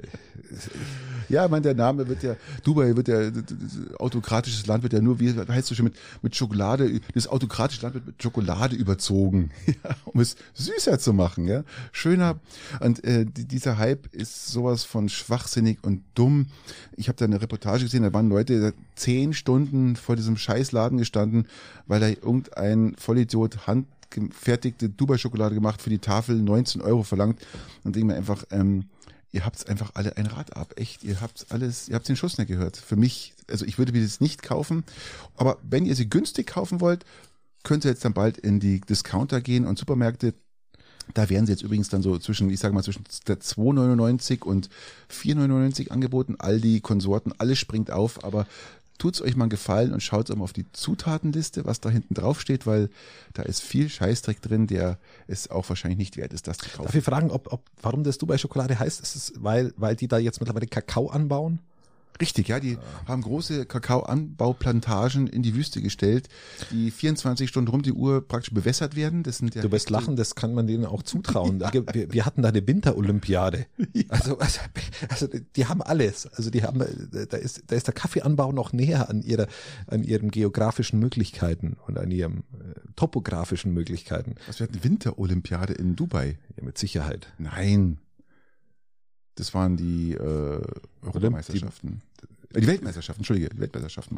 Ja, ich meine, der Name wird ja, Dubai wird ja, d- d- d- autokratisches Land wird ja nur, wie heißt so schön, mit, mit Schokolade, das autokratische Land wird mit Schokolade überzogen, ja, um es süßer zu machen, ja. Schöner. Und äh, die, dieser Hype ist sowas von schwachsinnig und dumm. Ich habe da eine Reportage gesehen, da waren Leute zehn Stunden vor diesem Scheißladen gestanden, weil da irgendein Vollidiot handgefertigte Dubai-Schokolade gemacht für die Tafel, neunzehn Euro verlangt. Und denke mir einfach, ähm, ihr habt's einfach alle ein Rad ab, echt. Ihr habt's alles, ihr habt den Schuss nicht gehört. Für mich, also ich würde mir das nicht kaufen. Aber wenn ihr sie günstig kaufen wollt, könnt ihr jetzt dann bald in die Discounter gehen und Supermärkte. Da werden sie jetzt übrigens dann so zwischen, ich sage mal, zwischen der zwei neunundneunzig und vier neunundneunzig angeboten. Aldi, Konsorten, alles springt auf, aber tut's euch mal einen Gefallen und schaut mal auf die Zutatenliste, was da hinten drauf steht, weil da ist viel Scheißdreck drin, der es auch wahrscheinlich nicht wert ist, das zu kaufen. Darf ich fragen, ob, ob, warum das Dubai-Schokolade heißt? Ist es, weil, weil die da jetzt mittlerweile Kakao anbauen? Richtig, ja, die haben große Kakaoanbauplantagen in die Wüste gestellt, die vierundzwanzig Stunden rum die Uhr praktisch bewässert werden. Das sind ja Du wirst lachen, das kann man denen auch zutrauen. Wir, wir hatten da eine Winterolympiade. Also, also, also die haben alles. Also die haben, da ist, da ist der Kaffeeanbau noch näher an ihrer, an ihren geografischen Möglichkeiten und an ihren äh, topografischen Möglichkeiten. Was, wir hatten Winterolympiade in Dubai? Ja, mit Sicherheit. Nein. Das waren die äh, Europameisterschaften. Die, die Weltmeisterschaften, Entschuldige, die Weltmeisterschaften waren das.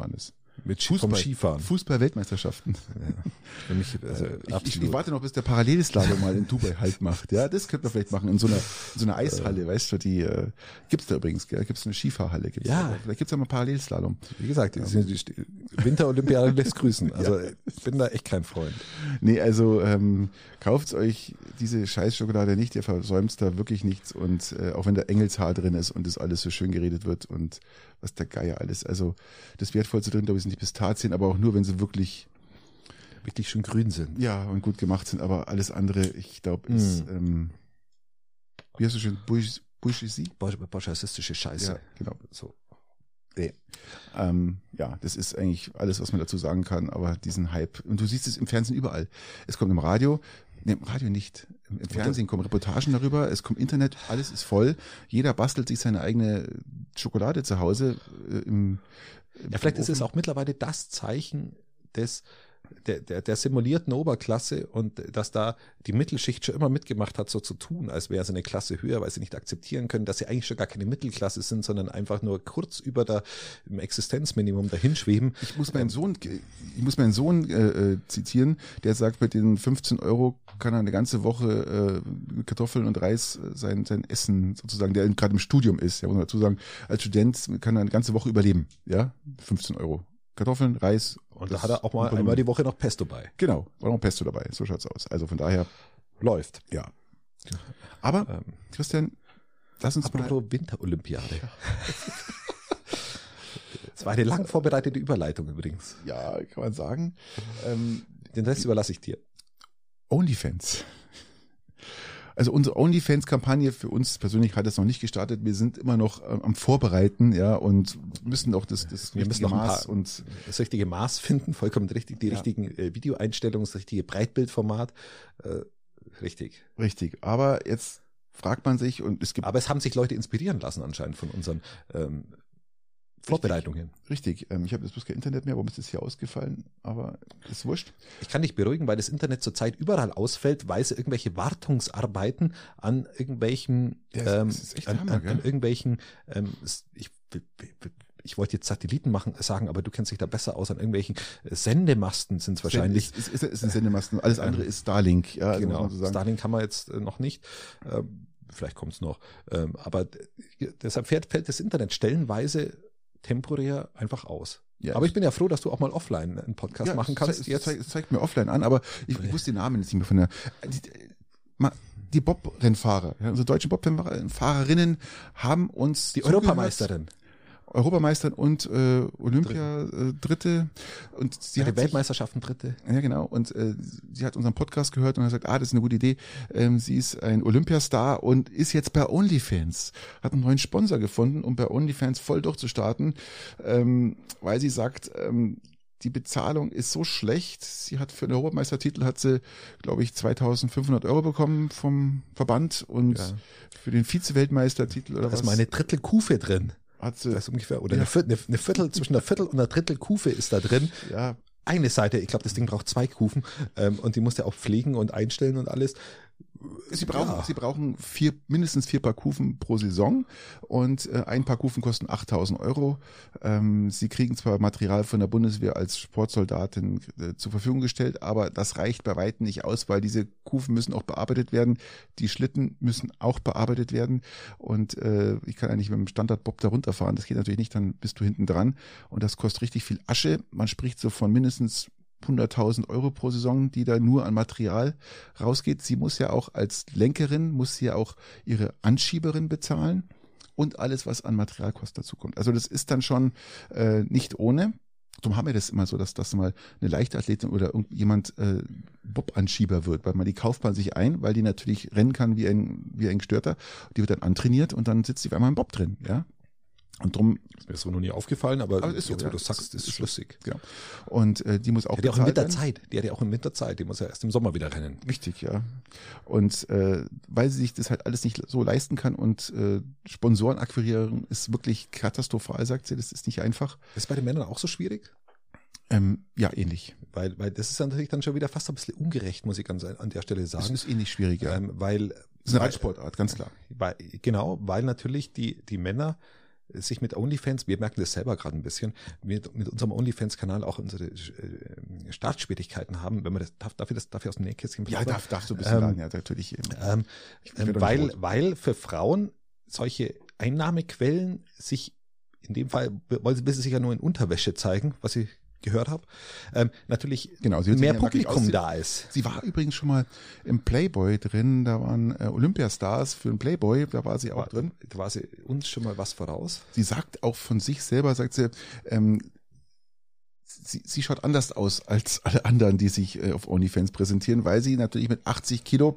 Mit Fußball, vom Skifahren. Fußball-Weltmeisterschaften. Ja. Für mich, also, Ich, ich, absolut. ich warte noch, bis der Parallelslalom mal in Dubai halt macht. Ja, das könnte man vielleicht machen in so einer, in so einer Eishalle, weißt du, die äh, gibt's da übrigens, gell? Gibt's eine Skifahrhalle, gibt's Ja. da, vielleicht gibt's ja mal Parallelslalom. Wie gesagt, die, die, die Winterolympiade lässt grüßen. Also ich bin da echt kein Freund. Nee, also ähm, kauft euch diese Scheißschokolade nicht, ihr versäumt da wirklich nichts und äh, auch wenn da Engelshaar drin ist und das alles so schön geredet wird und was der Geier alles, also das Wertvollste drin, glaube ich, sind die Pistazien, aber auch nur, wenn sie wirklich Wirklich schön grün sind. ja und gut gemacht sind, aber alles andere, ich glaube, ist, Mm. ähm, wie heißt du schön, Bourgeoisie? Bourgeoisistische Scheiße. Ja, genau. So. Nee. Ähm, ja, das ist eigentlich alles, was man dazu sagen kann, aber diesen Hype, und du siehst es im Fernsehen überall. Es kommt im Radio, nee, im Radio nicht, im, im Fernsehen kommen Reportagen darüber, es kommt Internet, alles ist voll, jeder bastelt sich seine eigene Schokolade zu Hause. Äh, im, im Ja, vielleicht ist Ofen. es auch mittlerweile das Zeichen des der, der, der simulierten Oberklasse und dass da die Mittelschicht schon immer mitgemacht hat, so zu tun, als wäre sie eine Klasse höher, weil sie nicht akzeptieren können, dass sie eigentlich schon gar keine Mittelklasse sind, sondern einfach nur kurz über der im Existenzminimum dahinschweben. Ich muss meinen Sohn, ich muss meinen Sohn äh, zitieren, der sagt, mit den fünfzehn Euro kann er eine ganze Woche äh, Kartoffeln und Reis äh, sein, sein Essen sozusagen, der gerade im Studium ist, ja, muss man dazu sagen, als Student kann er eine ganze Woche überleben, ja, fünfzehn Euro. Kartoffeln, Reis. Und da hat er auch mal einmal die Woche noch Pesto bei. Genau, war noch Pesto dabei, so schaut's aus. Also von daher, Läuft. ja. Aber, Ähm, Christian, lass uns mal... apropos Winterolympiade. Das war eine lang vorbereitete Überleitung übrigens. Ja, kann man sagen. Ähm, Den Rest überlasse ich dir. OnlyFans. Also unsere OnlyFans-Kampagne für uns persönlich hat es noch nicht gestartet. Wir sind immer noch äh, am Vorbereiten, ja, und müssen auch das, das Wir müssen noch ein Maß paar, und das richtige Maß finden, vollkommen richtig, die Ja. richtigen äh, Videoeinstellungen, das richtige Breitbildformat. Äh, richtig. richtig. Aber jetzt fragt man sich und es gibt Aber es haben sich Leute inspirieren lassen anscheinend von unseren ähm, Vorbereitungen. richtig. Ähm, ich habe jetzt bloß kein Internet mehr. Warum ist das hier ausgefallen? Aber ist wurscht. Ich kann dich beruhigen, weil das Internet zurzeit überall ausfällt, weil sie irgendwelche Wartungsarbeiten an irgendwelchen, Ja, das ähm, ist echt an, Hammer, an, gell? an irgendwelchen, ähm, ich, ich wollte jetzt Satelliten machen, sagen, aber du kennst dich da besser aus, an irgendwelchen Sendemasten sind es wahrscheinlich. Ist, ist, ist, ist ein Sendemasten. Alles andere Ähm, ist Starlink. Ja, also muss Genau, man so sagen. Starlink kann man jetzt äh, noch nicht. Ähm, vielleicht kommt es noch. Ähm, aber d- deshalb fällt, fällt das Internet stellenweise temporär einfach aus. Ja, aber ich bin ja froh, dass du auch mal offline einen Podcast Ja, machen es kannst. zeigt, Jetzt Es zeigt, es zeigt mir offline an, aber ich, ich wusste den Namen jetzt nicht mehr von der. Die, mal, die Bob-Rennfahrer, ja, unsere deutschen Bob-Rennfahrerinnen haben uns die zugehört. Europameisterin. Europameister und äh, Olympia äh, Dritte und sie Ja, hat die sich, Weltmeisterschaften Dritte. ja genau und äh, sie hat unseren Podcast gehört und hat gesagt, ah, das ist eine gute Idee. Ähm, sie ist ein Olympiastar und ist jetzt bei OnlyFans, hat einen neuen Sponsor gefunden, um bei OnlyFans voll durchzustarten, ähm, weil sie sagt, ähm, die Bezahlung ist so schlecht. Sie hat für den Europameistertitel hat sie, glaube ich, zweitausendfünfhundert Euro bekommen vom Verband und Ja. für den Vize-Weltmeistertitel oder Da ist was mal eine Drittel Kufe drin. hat sie, Das ist ungefähr, oder Ja. eine, Viertel, eine Viertel, zwischen einer Viertel und einer Drittel Kufe ist da drin. ja, Eine Seite, ich glaube, das Ding braucht zwei Kufen ähm, und die musst du auch pflegen und einstellen und alles. Sie brauchen, Ja. sie brauchen vier, mindestens vier Paar Kufen pro Saison und äh, ein Paar Kufen kosten achttausend Euro. Ähm, sie kriegen zwar Material von der Bundeswehr als Sportsoldatin äh, zur Verfügung gestellt, aber das reicht bei weitem nicht aus, weil diese Kufen müssen auch bearbeitet werden. Die Schlitten müssen auch bearbeitet werden und äh, ich kann ja nicht mit dem Standard-Bob da runterfahren. Das geht natürlich nicht, dann bist du hinten dran und das kostet richtig viel Asche. Man spricht so von mindestens hunderttausend Euro pro Saison, die da nur an Material rausgeht. Sie muss ja auch als Lenkerin, muss sie ja auch ihre Anschieberin bezahlen und alles, was an Materialkosten dazu kommt. Also das ist dann schon äh, nicht ohne. Darum haben wir das immer so, dass das mal eine Leichtathletin oder irgendjemand äh, Bob-Anschieber wird, weil man die kauft man sich ein, weil die natürlich rennen kann wie ein, wie ein Gestörter. Die wird dann antrainiert und dann sitzt sie auf einmal im Bob drin, ja. Und drum, Ist mir so noch nie aufgefallen, aber, Aber ist so, jetzt, wo ja. du sagst, ist schlüssig. genau. Und äh, die muss auch Die hat ja auch im bezahlt Winter werden. Zeit. Die hat ja auch im Winter Zeit. Die muss ja erst im Sommer wieder rennen. Richtig, ja. Und äh, weil sie sich das halt alles nicht so leisten kann und äh, Sponsoren akquirieren ist wirklich katastrophal, sagt sie. Das ist nicht einfach. Ist bei den Männern auch so schwierig? Ähm, ja, ähnlich. Weil, weil das ist dann natürlich dann schon wieder fast ein bisschen ungerecht, muss ich ganz an der Stelle Das sagen. ist ähnlich schwierig, ja. Ähm, weil, Das ist eine Reitsportart, ganz klar. weil, genau, weil natürlich die, die Männer sich mit OnlyFans, wir merken das selber gerade ein bisschen, mit, mit unserem OnlyFans-Kanal auch unsere äh, Startschwierigkeiten haben, wenn man das, darf, darf ich das, darf ich aus dem Nähkästchen Ja, darf, darfst du ein bisschen ähm, sagen, ja, natürlich. Ähm, ähm, weil, weil für Frauen solche Einnahmequellen sich, in dem Fall wollen sie sich ja nur in Unterwäsche zeigen, was ich gehört habe, ähm, natürlich genau, sie mehr ja Publikum aus, da ist. Sie war übrigens schon mal im Playboy drin, da waren äh, Olympiastars für den Playboy, da war sie auch war, drin. Da war sie uns schon mal was voraus. Sie sagt auch von sich selber, sagt sie, ähm, sie, sie schaut anders aus als alle anderen, die sich äh, auf OnlyFans präsentieren, weil sie natürlich mit achtzig Kilo,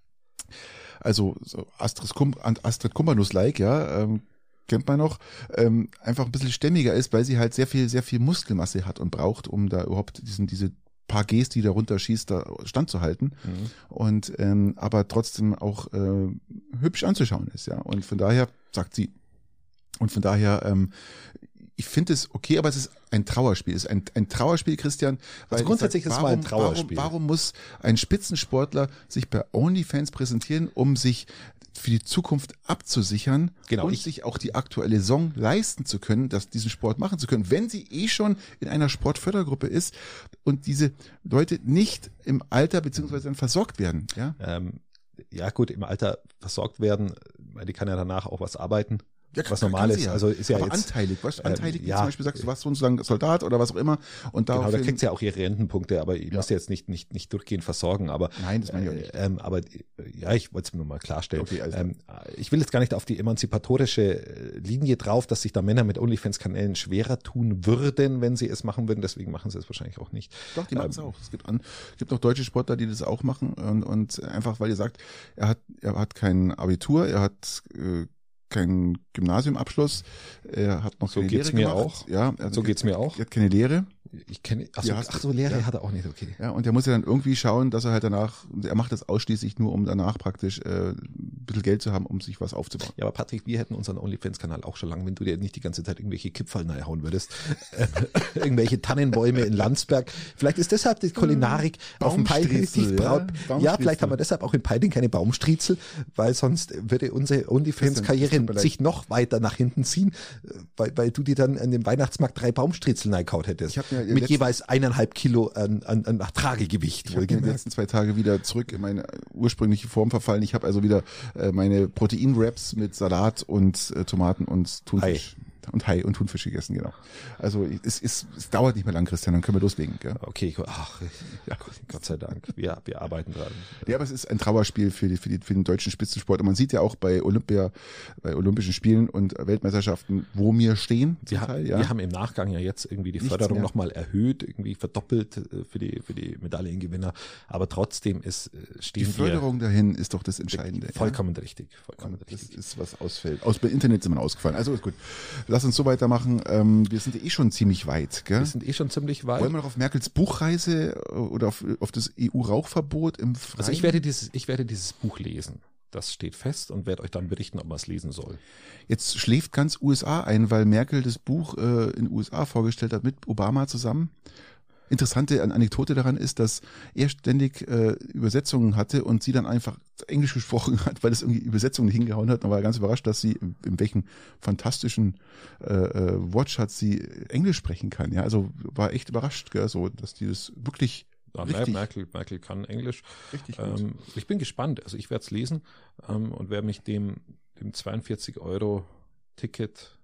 also so Astrid, Kum, Astrid Kumbanus-like, ja, ähm, kennt man noch, ähm, einfach ein bisschen stämmiger ist, weil sie halt sehr viel, sehr viel Muskelmasse hat und braucht, um da überhaupt diesen, diese paar Gs, die da runterschießt, da standzuhalten. Mhm. Und ähm, aber trotzdem auch äh, hübsch anzuschauen ist, ja. Und von daher, sagt sie, und von daher, ähm, ich finde es okay, aber es ist ein Trauerspiel. Es ist ein, ein Trauerspiel, Christian. Weil also grundsätzlich sag, ist es warum, mal ein Trauerspiel. Warum, warum muss ein Spitzensportler sich bei OnlyFans präsentieren, um sich für die Zukunft abzusichern genau, und ich, sich auch die aktuelle Saison leisten zu können, dass diesen Sport machen zu können, wenn sie eh schon in einer Sportfördergruppe ist und diese Leute nicht im Alter beziehungsweise dann versorgt werden. Ja, ähm, ja gut, im Alter versorgt werden, weil die kann ja danach auch was arbeiten. Ja, was normal ist, ja. also ist ja aber jetzt anteilig, weißt du, anteilig, ähm, wie ja. zum Beispiel sagst du, was sozusagen Soldat oder was auch immer und genau, daraufhin, da kriegt sie ja auch ihre Rentenpunkte, aber ich ja. muss jetzt nicht nicht nicht durchgehend versorgen, aber nein, das meine ich auch nicht. Ähm, aber ja, ich wollte es nur mal klarstellen. Okay, also. ähm, ich will jetzt gar nicht auf die emanzipatorische Linie drauf, dass sich da Männer mit OnlyFans-Kanälen schwerer tun würden, wenn sie es machen würden, deswegen machen sie es wahrscheinlich auch nicht. Doch, die machen es ähm, auch. Es gibt an, gibt noch deutsche Sportler, die das auch machen und, und einfach, weil ihr sagt, er hat er hat kein Abitur, er hat äh, keinen Gymnasiumabschluss, er hat noch so keine geht's Lehre mir gemacht. auch. Ja, also so geht's mir auch. Er hat keine Lehre. Ich kenne, ach so, Ja, ach so Lehre ja. hat er auch nicht, okay. Ja, und er muss ja dann irgendwie schauen, dass er halt danach, er macht das ausschließlich nur, um danach praktisch äh, ein bisschen Geld zu haben, um sich was aufzubauen. Ja, aber Patrick, wir hätten unseren OnlyFans-Kanal auch schon lange, wenn du dir nicht die ganze Zeit irgendwelche Kipferl hauen würdest. äh, irgendwelche Tannenbäume in Landsberg. Vielleicht ist deshalb die Kulinarik auf dem Peiding richtig braun. Ja, ja, vielleicht haben wir deshalb auch in Peiding keine Baumstriezel, weil sonst würde unsere OnlyFans-Karriere sich noch weiter nach hinten ziehen, weil, weil du dir dann an dem Weihnachtsmarkt drei Baumstriezel reingekaut hättest. Ich hab mir mit jeweils eineinhalb Kilo an, an, an Tragegewicht. Ich habe in den letzten zwei Tage wieder zurück in meine ursprüngliche Form verfallen. Ich habe also wieder äh, meine Protein-Wraps mit Salat und äh, Tomaten und Thunfisch. Hai. Und Hai und Thunfisch gegessen, genau. Also es, es, es dauert nicht mehr lang, Christian, dann können wir loslegen. Gell? Okay, ach, ja, Gott sei Dank, wir, wir arbeiten dran. Ja, aber es ist ein Trauerspiel für, die, für, die, für den deutschen Spitzensport. Und man sieht ja auch bei Olympia, bei Olympischen Spielen und Weltmeisterschaften, wo wir stehen. Wir, Teil, ja. wir haben im Nachgang ja jetzt irgendwie die Nichts Förderung nochmal erhöht, irgendwie verdoppelt für die, für die Medaillengewinner. Aber trotzdem ist stehen die Förderung wir dahin ist doch das Entscheidende. Vollkommen ja? richtig, vollkommen und richtig. Das ist, was ausfällt. Aus dem Internet sind wir ausgefallen. Also ist gut. Lass uns so weitermachen. Ähm, wir sind eh schon ziemlich weit, gell? Wir sind eh schon ziemlich weit. Wollen wir noch auf Merkels Buchreise oder auf, auf das E U-Rauchverbot im Freien? Also ich werde dieses, ich werde dieses Buch lesen. Das steht fest und werde euch dann berichten, ob man es lesen soll. Jetzt schläft ganz U S A ein, weil Merkel das Buch äh, in den U S A vorgestellt hat mit Obama zusammen. Interessante Anekdote daran ist, dass er ständig äh, Übersetzungen hatte und sie dann einfach Englisch gesprochen hat, weil es irgendwie Übersetzungen nicht hingehauen hat. Und war ganz überrascht, dass sie in, in welchem fantastischen äh, äh, Wortschatz sie Englisch sprechen kann. Ja, also war echt überrascht, gell, so, dass die das wirklich ja, richtig, Merkel, Merkel kann Englisch. Richtig gut. Ähm, ich bin gespannt. Also ich werde es lesen ähm, und werde mich dem, dem zweiundvierzig Euro Ticket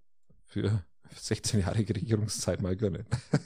für sechzehnjährige Regierungszeit mal gönnen.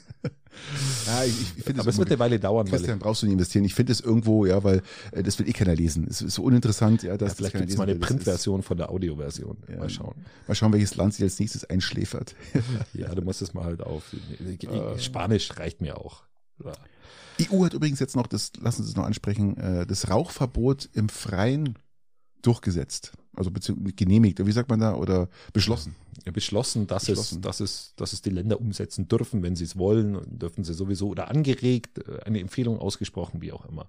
Ja, ich, ich finde, aber es wird eine Weile dauern. Christian, weil brauchst du nicht investieren. Ich finde es irgendwo, ja, weil äh, das will eh keiner lesen. Es ist so uninteressant, ja, dass ja, vielleicht das gibt es mal eine Printversion von der Audioversion. Ja, mal schauen. Mal schauen, welches Land sich als nächstes einschläfert. Ja, du musst es mal halt auf. Spanisch reicht mir auch. Ja. E U hat übrigens jetzt noch, das lassen Sie es noch ansprechen, äh, das Rauchverbot im Freien durchgesetzt. Also beziehungsweise genehmigt, wie sagt man da, oder beschlossen. Ja, beschlossen, dass beschlossen. es, dass es, dass es die Länder umsetzen dürfen, wenn sie es wollen, dürfen sie sowieso, oder angeregt, eine Empfehlung ausgesprochen, wie auch immer.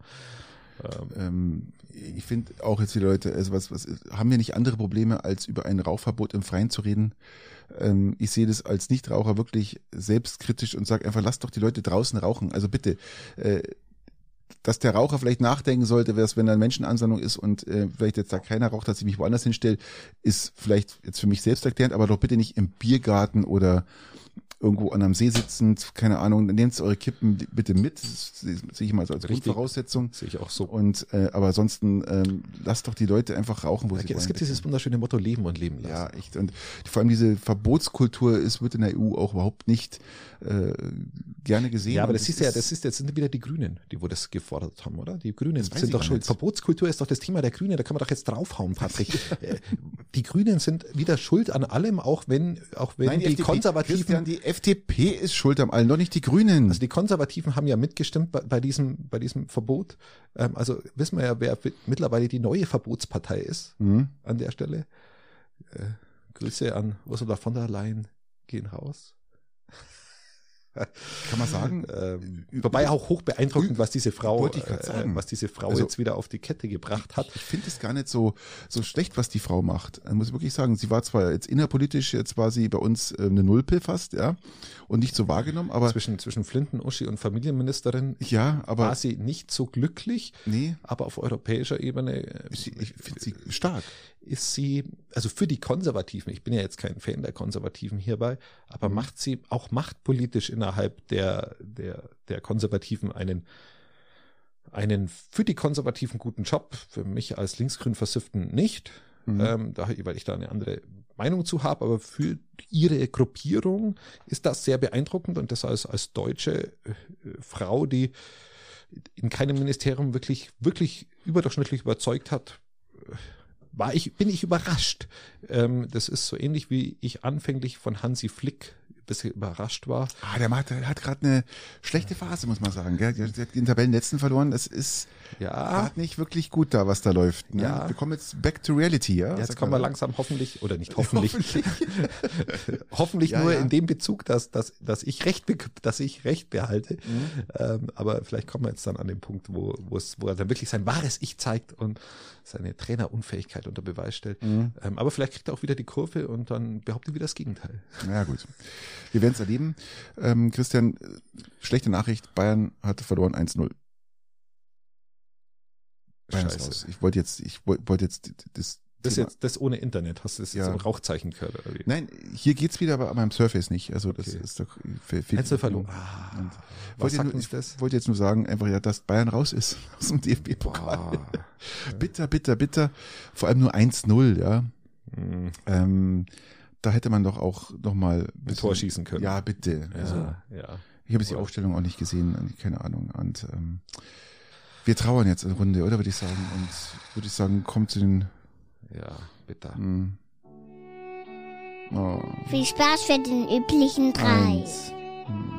Ähm, ich finde auch jetzt wieder Leute, also was, was, haben wir nicht andere Probleme, als über ein Rauchverbot im Freien zu reden? Ähm, ich sehe das als Nichtraucher wirklich selbstkritisch und sage einfach, lasst doch die Leute draußen rauchen. Also bitte, äh, dass der Raucher vielleicht nachdenken sollte, dass wenn da eine Menschenansammlung ist und äh, vielleicht jetzt da keiner raucht, dass ich mich woanders hinstelle, ist vielleicht jetzt für mich selbst erklärend, aber doch bitte nicht im Biergarten oder irgendwo an einem See sitzend, keine Ahnung, nehmt eure Kippen bitte mit, das sehe ich mal so als Richtig. Grundvoraussetzung. Sehe ich auch so. Und äh, aber ansonsten ähm, lasst doch die Leute einfach rauchen, wo Ja, sie es wollen. gibt dieses wunderschöne Motto Leben und Leben lassen. Ja, echt. Und vor allem diese Verbotskultur ist, wird in der E U auch überhaupt nicht äh, gerne gesehen. Ja, aber Und das ist ja, das ist jetzt sind wieder die Grünen, die wo das gefordert haben, oder? Die Grünen weiß ich sind doch gar schuld. nicht. Verbotskultur ist doch das Thema der Grünen, da kann man doch jetzt draufhauen, Patrick. Äh, die Grünen sind wieder schuld an allem, auch wenn, auch wenn Nein, die, F D P, Konservativen, Christian, die F D P ist schuld am allen, doch nicht die Grünen. also die Konservativen haben ja mitgestimmt bei, bei diesem, bei diesem Verbot. Ähm, also wissen wir ja, wer mittlerweile die neue Verbotspartei ist mhm. an der Stelle. Äh, Grüße an Ursula von der Leyen gehen raus. Kann man sagen. Ähm, wobei auch hoch beeindruckend, was diese Frau, Wollte ich grad äh, sagen. was diese Frau Also- jetzt wieder auf die Kette gebracht hat. Ich finde es gar nicht so so schlecht, was die Frau macht. Ich muss wirklich sagen, sie war zwar jetzt innerpolitisch, jetzt war sie bei uns äh, eine Nullpill fast, ja, und nicht so wahrgenommen, aber Zwischen, zwischen Flinten, Uschi und Familienministerin ja, aber war sie nicht so glücklich, nee, aber auf europäischer Ebene äh, ich, ich finde sie stark. ist sie, also für die Konservativen, ich bin ja jetzt kein Fan der Konservativen hierbei, aber Mhm. macht sie auch machtpolitisch innerhalb der, der, der Konservativen einen, einen für die Konservativen guten Job, für mich als linksgrün Versifften nicht, Mhm. ähm, da, weil ich da eine andere Meinung zu habe, aber für ihre Gruppierung ist das sehr beeindruckend und das als, als deutsche äh, Frau, die in keinem Ministerium wirklich, wirklich überdurchschnittlich überzeugt hat, war ich, bin ich überrascht. Ähm, das ist so ähnlich wie ich anfänglich von Hansi Flick ein bisschen überrascht war. Ah, der macht, der hat gerade eine schlechte Phase, muss man sagen. Gell? Der hat den Tabellenletzten verloren. Es ist Ja, gerade nicht wirklich gut da, was da läuft. Ne? Ja. Wir kommen jetzt back to reality, ja? jetzt Sag kommen mal. wir langsam hoffentlich, oder nicht hoffentlich, hoffentlich, Hoffentlich. Ja, nur ja. in dem Bezug, dass, dass, dass ich Recht, be- dass ich Recht behalte. Mhm. Ähm, aber vielleicht kommen wir jetzt dann an den Punkt, wo, wo es, wo er dann wirklich sein wahres Ich zeigt und seine Trainerunfähigkeit unter Beweis stellt. Mhm. Ähm, aber vielleicht kriegt er auch wieder die Kurve und dann behauptet er wieder das Gegenteil. Ja, gut. Wir werden es erleben. Ähm, Christian, äh, schlechte Nachricht. Bayern hat verloren eins null. Bayern ist Scheiße. raus. Ich wollte jetzt, ich wollte wollte jetzt das, Das Thema- jetzt, das ohne Internet. Hast du das Ja. jetzt so ein Rauchzeichen gehört? Oder wie? Nein, hier geht's wieder, aber beim Surface nicht. Also das Okay. ist doch fe- fe- eins null verloren. Und Ah, Ich was wollte, sagt nur, uns ich das? wollte jetzt nur sagen, einfach ja, dass Bayern raus ist aus dem D F B-Pokal. Boah. Bitter, bitter, bitter. Vor allem nur eins null, ja. Hm, Ähm, da hätte man doch auch nochmal ein Tor schießen können. Ja, bitte. Also, ja, ja. ich habe jetzt die Aufstellung auch nicht gesehen, keine Ahnung. Und ähm, wir trauern jetzt eine Runde, oder würde ich sagen? Und würde ich sagen, kommt zu den. Ja, bitter. Mh, oh, Viel Spaß für den üblichen drei. eins. Hm.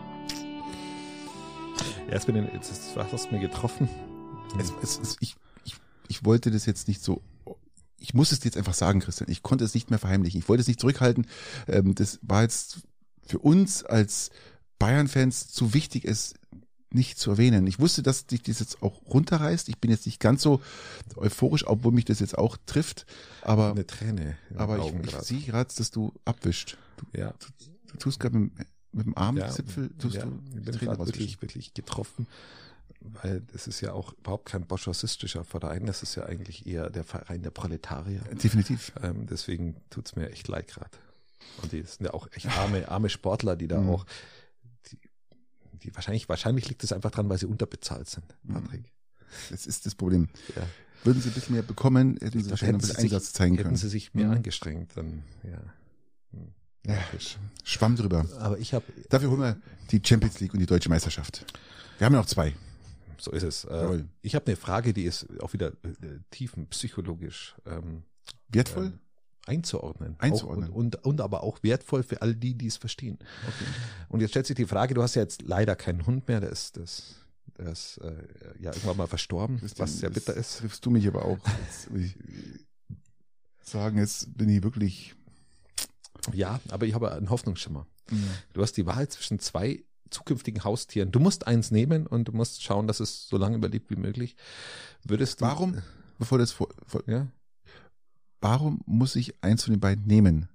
Ja, jetzt bin ich, jetzt ist, was hast du mir getroffen? Es, es, es, ich, ich, ich wollte das jetzt nicht so. Ich muss es jetzt einfach sagen, Christian. Ich konnte es nicht mehr verheimlichen. Ich wollte es nicht zurückhalten. Ähm, das war jetzt für uns als Bayern-Fans zu wichtig, es nicht zu erwähnen. Ich wusste, dass dich das jetzt auch runterreißt. Ich bin jetzt nicht ganz so euphorisch, obwohl mich das jetzt auch trifft. Aber, Eine Träne. in den aber Augen ich, ich grad. sehe gerade, dass du abwischt. Du, Ja, du tust gerade mit, dem- mit dem Arm, ja, Zipfel, tust ja, du ich die bin Träne gerade rauswischen. wirklich, wirklich getroffen, weil das ist ja auch überhaupt kein bourgeoisistischer Verein, das ist ja eigentlich eher der Verein der Proletarier. Definitiv. Ähm, deswegen tut's mir echt leid gerade. Und die sind ja auch echt arme, arme Sportler, die da Mhm. auch, die, die wahrscheinlich, wahrscheinlich liegt es einfach dran, weil sie unterbezahlt sind, Patrick. Das ist das Problem. Ja. Würden sie ein bisschen mehr bekommen, hätten sie wahrscheinlich ein bisschen sich, Einsatz zeigen hätten können. sie sich mehr Mhm. angestrengt, dann, ja. Hm. Ja, gut. Schwamm drüber. Aber ich habe, Dafür holen wir die Champions League und die Deutsche Meisterschaft. Wir haben ja noch zwei. so ist es. Äh, Jawohl. ich habe eine Frage, die ist auch wieder äh, tiefenpsychologisch ähm, Wertvoll? ähm, einzuordnen. Einzuordnen. Auch, und, und, und aber auch wertvoll für all die, die es verstehen. Okay. Und jetzt stellt sich die Frage, du hast ja jetzt leider keinen Hund mehr, der ist, das, der ist äh, ja irgendwann mal verstorben, Christian, was sehr das bitter ist. Triffst du mich aber auch. Jetzt will ich sagen, jetzt bin ich wirklich. Ja, aber ich habe einen Hoffnungsschimmer. Du hast die Wahl zwischen zwei zukünftigen Haustieren. Du musst eins nehmen und du musst schauen, dass es so lange überlebt wie möglich. Würdest du, Warum, bevor das vor, vor, Ja, warum muss ich eins von den beiden nehmen?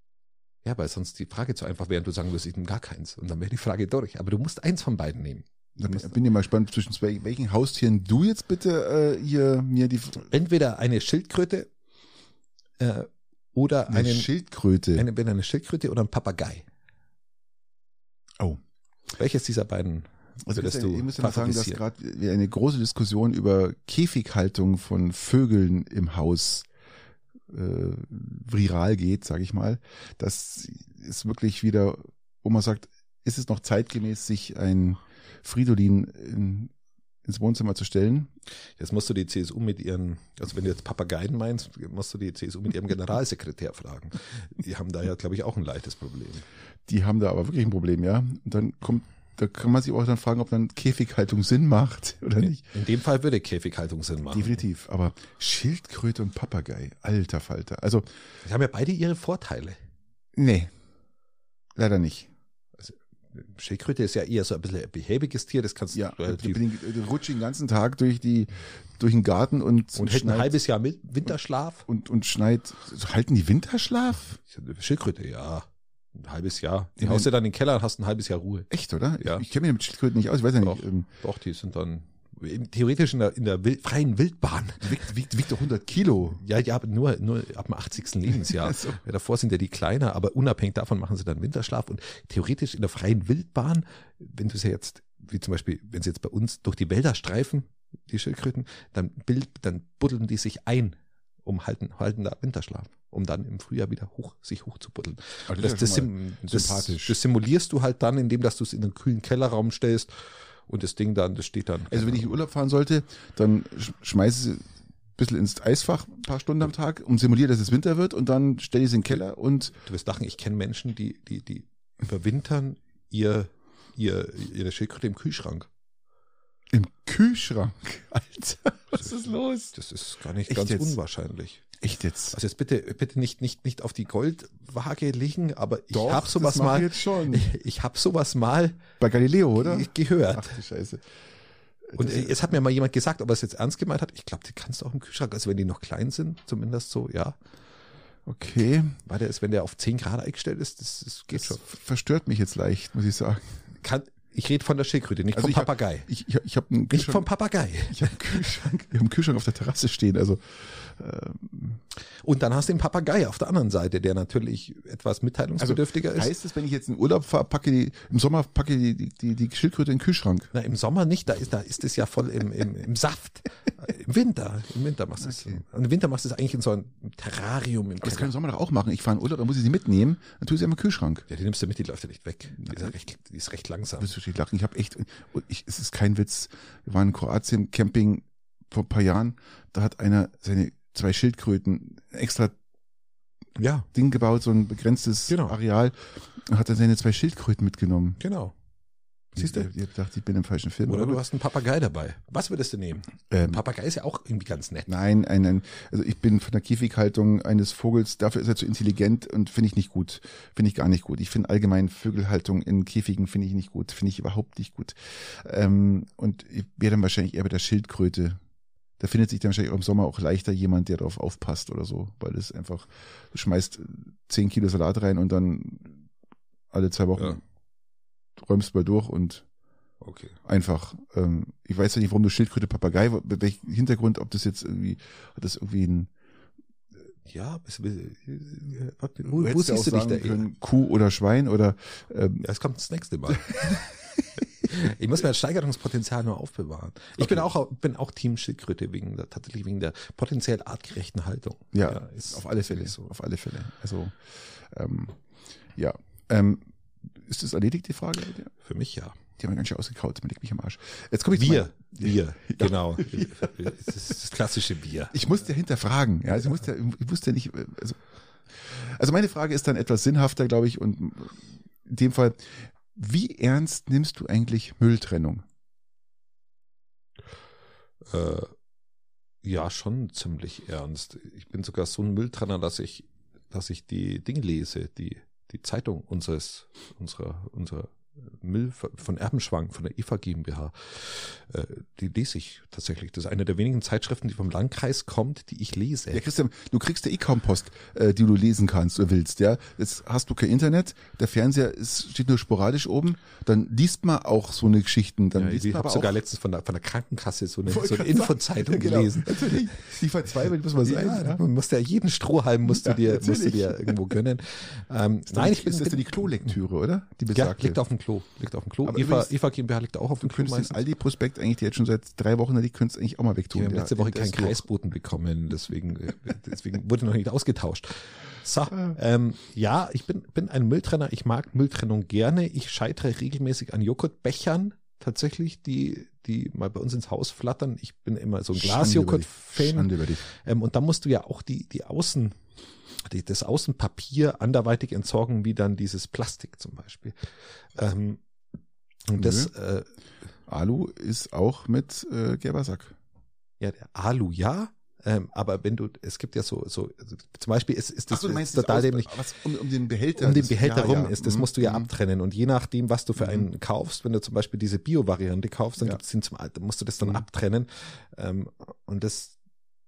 ja, weil sonst die Frage zu einfach wäre und du sagen würdest, ich nehme gar keins. Und dann wäre die Frage durch. Aber du musst eins von beiden nehmen. Da bin ich mal gespannt, zwischen zwei, welchen Haustieren du jetzt bitte äh, hier mir die... Entweder eine Schildkröte äh, oder Eine einen, Schildkröte. eine, entweder eine Schildkröte oder ein Papagei. Oh. Welches dieser beiden Also würdest Christian, du ich muss ja mal sagen, dass favorisieren? gerade eine große Diskussion über Käfighaltung von Vögeln im Haus äh, viral geht, sage ich mal. Das ist wirklich wieder, wo man sagt, ist es noch zeitgemäß, sich ein Fridolin in, ins Wohnzimmer zu stellen? Jetzt musst du die C S U mit ihren, also wenn du jetzt Papageien meinst, musst du die C S U mit ihrem Generalsekretär fragen. Die haben da ja, glaube ich, auch ein leichtes Problem. Die haben da aber wirklich ein Problem, ja. Und dann kommt, da kann man sich auch dann fragen, ob dann Käfighaltung Sinn macht oder nicht. In dem Fall würde Käfighaltung Sinn machen. Definitiv. Aber Schildkröte und Papagei, alter Falter. Also, Die haben ja beide ihre Vorteile. nee, leider nicht. Schildkröte ist ja eher so ein bisschen ein behäbiges Tier, das kannst du Ja, da relativ bin ich, da rutsche ich den ganzen Tag durch die, durch den Garten und, und hält ein schneit- halbes Jahr mit Winterschlaf. und, und schneit. Halten die Winterschlaf? Schildkröte, ja. Ein halbes Jahr. Die Ja, haust du dann in den Keller und hast ein halbes Jahr Ruhe. Echt, oder? Ja. Ich, ich kenne mich mit Schildkröten nicht aus, ich weiß ja Doch, nicht. Ähm, doch, die sind dann theoretisch in der, in der Wild, freien Wildbahn. wiegt, wiegt, wiegt doch hundert Kilo. Ja, ja, aber nur, nur ab dem achtzigsten Lebensjahr. So. Ja, davor sind ja die kleiner, aber unabhängig davon machen sie dann Winterschlaf und theoretisch in der freien Wildbahn, wenn du sie jetzt, wie zum Beispiel, wenn sie jetzt bei uns durch die Wälder streifen, die Schildkröten, dann bild, dann buddeln die sich ein, um halten, halten da Winterschlaf, um dann im Frühjahr wieder hoch, sich hochzubuddeln. Aber Das, ist das, ja schon mal sim, das, sympathisch. das simulierst du halt dann, indem dass du es in einen kühlen Kellerraum stellst und das Ding dann, das steht dann. Also wenn ich in Urlaub fahren sollte, dann sch- schmeiße ich sie ein bisschen ins Eisfach, ein paar Stunden am Tag, und simuliere, dass es Winter wird, und dann stelle ich sie in den Keller und Du wirst lachen, ich kenne Menschen, die, die, die überwintern ihr, ihr, ihre Schildkröte im Kühlschrank. im Kühlschrank. Alter, was ist los? Das ist gar nicht Echt ganz jetzt? unwahrscheinlich. Echt jetzt? Also jetzt bitte, bitte nicht, nicht, nicht auf die Goldwaage legen, aber ich Doch, habe sowas das mach ich mal, jetzt schon. ich, ich habe sowas mal Bei Galileo, oder? gehört. Ach du Scheiße. Und es hat mir mal jemand gesagt, ob er es jetzt ernst gemeint hat. Ich glaube, die kannst du auch im Kühlschrank, also wenn die noch klein sind, zumindest so, ja. Okay, Weil der ist, wenn der auf zehn Grad eingestellt ist, das, das geht das schon. verstört mich jetzt leicht, muss ich sagen. Kann, ich rede von der Schildkröte, nicht Also vom ich hab- Papagei. Ich, ich, ich habe einen Nicht vom Kühlschrank, Papagei. ich hab einen Kühlschrank, ich hab einen Kühlschrank auf der Terrasse stehen, also ähm, Und dann hast du den Papagei auf der anderen Seite, der natürlich etwas mitteilungsbedürftiger ist. heißt es, wenn ich jetzt in Urlaub fahre, packe die, im Sommer packe die, die, die, die Schildkröte in den Kühlschrank? Na, im Sommer nicht, da ist, da ist es ja voll im, im, im Saft. Im Winter, im Winter machst du es. Okay. Und im Winter machst du es eigentlich in so einem Terrarium im Aber das kann Keller. ich im Sommer doch auch machen. Ich fahre in Urlaub, dann muss ich sie mitnehmen, dann tue ich sie im Kühlschrank. Ja, die nimmst du mit, die läuft ja nicht weg. Die ist, ja recht, die ist recht langsam. Das verstehe ich lachen. Ich habe echt, und ich, es ist kein Witz. Wir waren in Kroatien Camping vor ein paar Jahren. Da hat einer seine zwei Schildkröten extra Ja, Ding gebaut, so ein begrenztes Genau. Areal, und hat dann seine zwei Schildkröten mitgenommen. genau. Siehst du? Ich, ich hab gedacht, ich bin im falschen Film. Oder aber du gut. hast einen Papagei dabei. Was würdest du nehmen? Ähm, Ein Papagei ist ja auch irgendwie ganz nett. Nein, ein, ein, also ich bin von der Käfighaltung eines Vogels, dafür ist er zu intelligent und finde ich nicht gut. Finde ich gar nicht gut. Ich finde allgemein Vögelhaltung in Käfigen finde ich nicht gut. Finde ich überhaupt nicht gut. Ähm, und ich wäre dann wahrscheinlich eher bei der Schildkröte. Da findet sich dann wahrscheinlich auch im Sommer auch leichter jemand, der darauf aufpasst oder so, weil es einfach, du schmeißt zehn Kilo Salat rein und dann alle zwei Wochen Ja. räumst mal durch und Okay. einfach, ähm, ich weiß ja nicht, warum du Schildkröte, Papagei, welchen Hintergrund, ob das jetzt irgendwie, hat das irgendwie ein, Ja, es, äh, wo, du wo hättest ja siehst du auch dich da sagen eher? können, Kuh oder Schwein oder, ähm, Ja, es kommt das nächste Mal. Ich muss mir das Steigerungspotenzial nur aufbewahren. Ich bin auch bin auch Team Schildkröte wegen der tatsächlich wegen der potenziell artgerechten Haltung. ja, ist auf alle Fälle, wirklich so. auf alle Fälle. Also, ähm, ja, ähm, ist das erledigt, die Frage? Die Für mich ja. haben wir ganz schön ausgekaut, man legt mich am Arsch. Jetzt komme ich zu Wir, meiner- wir, genau. Das ist das klassische Wir. Ich musste hinterfragen, ja, also ich musste, ich wusste nicht, also, also meine Frage ist dann etwas sinnhafter, glaube ich, und in dem Fall, wie ernst nimmst du eigentlich Mülltrennung? Äh, ja, schon ziemlich ernst. Ich bin sogar so ein Mülltrenner, dass ich, dass ich die Dinge lese, die, die Zeitung unseres, unserer, unserer Müll von Erbenschwang, von der I F A GmbH, äh, die lese ich tatsächlich. Das ist eine der wenigen Zeitschriften, die vom Landkreis kommt, die ich lese. Ja, Christian, du kriegst ja eh kaum Post, äh, die du lesen kannst oder willst, ja. Jetzt hast du kein Internet, der Fernseher ist, steht nur sporadisch oben, dann liest man auch so eine Geschichten. Dann Ja, liest ich man habe aber sogar auch, letztens von der, von der Krankenkasse so eine, Wollte so eine gerade Infozeitung sagen, genau, gelesen. natürlich. Die verzweifelt muss man sein. Ja, Ja. Man musste ja jeden Strohhalm musst du Ja, dir, musst du natürlich. dir irgendwo gönnen. Ähm, nein, ich bin, ist das bin die Klolektüre, oder? Die ja, besagte. liegt auf dem Klo, liegt auf dem Klo. Aber I F A, übrigens- I F A GmbH liegt auch auf dem Du Klo könntest den meistens. Aldi-Prospekt eigentlich, der jetzt schon seit drei Wochen da liegt, könntest du eigentlich auch mal wegtun. Wir haben Der- letzte Woche der keinen ist durch. Kreisboten bekommen, deswegen, äh, deswegen wurde noch nicht ausgetauscht. So, ähm, ja, ich bin, bin ein Mülltrenner, ich mag Mülltrennung gerne. Ich scheitere regelmäßig an Joghurtbechern, tatsächlich, die, die mal bei uns ins Haus flattern. Ich bin immer so ein Schande über dich. Glasjoghurt-Fan. Schande über dich. Ähm, und da musst du ja auch die, die Außen, die, das Außenpapier anderweitig entsorgen, wie dann dieses Plastik zum Beispiel. Ähm, und das, äh, Alu ist auch mit äh, gelber Sack. ja, der Alu, ja. Ähm, aber wenn du, es gibt ja so, so, also zum Beispiel ist, ist das Ach so, du meinst total das aus- dämlich. was um, um den Behälter. Um den das- Behälter ja, rum ja. ist, das Mhm. musst du ja Mhm. abtrennen. Und je nachdem, was du für einen kaufst, wenn du zum Beispiel diese Bio-Variante kaufst, dann Ja. gibt's den zum Alter, musst du das dann Mhm. abtrennen. Ähm, und das,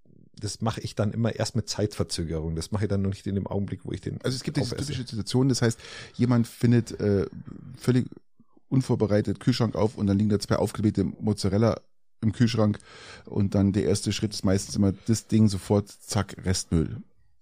das mache ich dann immer erst mit Zeitverzögerung. Das mache ich dann noch nicht in dem Augenblick, wo ich den Also es gibt diese aufesse. typische Situation, das heißt, jemand findet äh, völlig unvorbereitet Kühlschrank auf und dann liegen da zwei aufgeblähte Mozzarella im Kühlschrank und dann der erste Schritt ist meistens immer das Ding sofort, zack, Restmüll.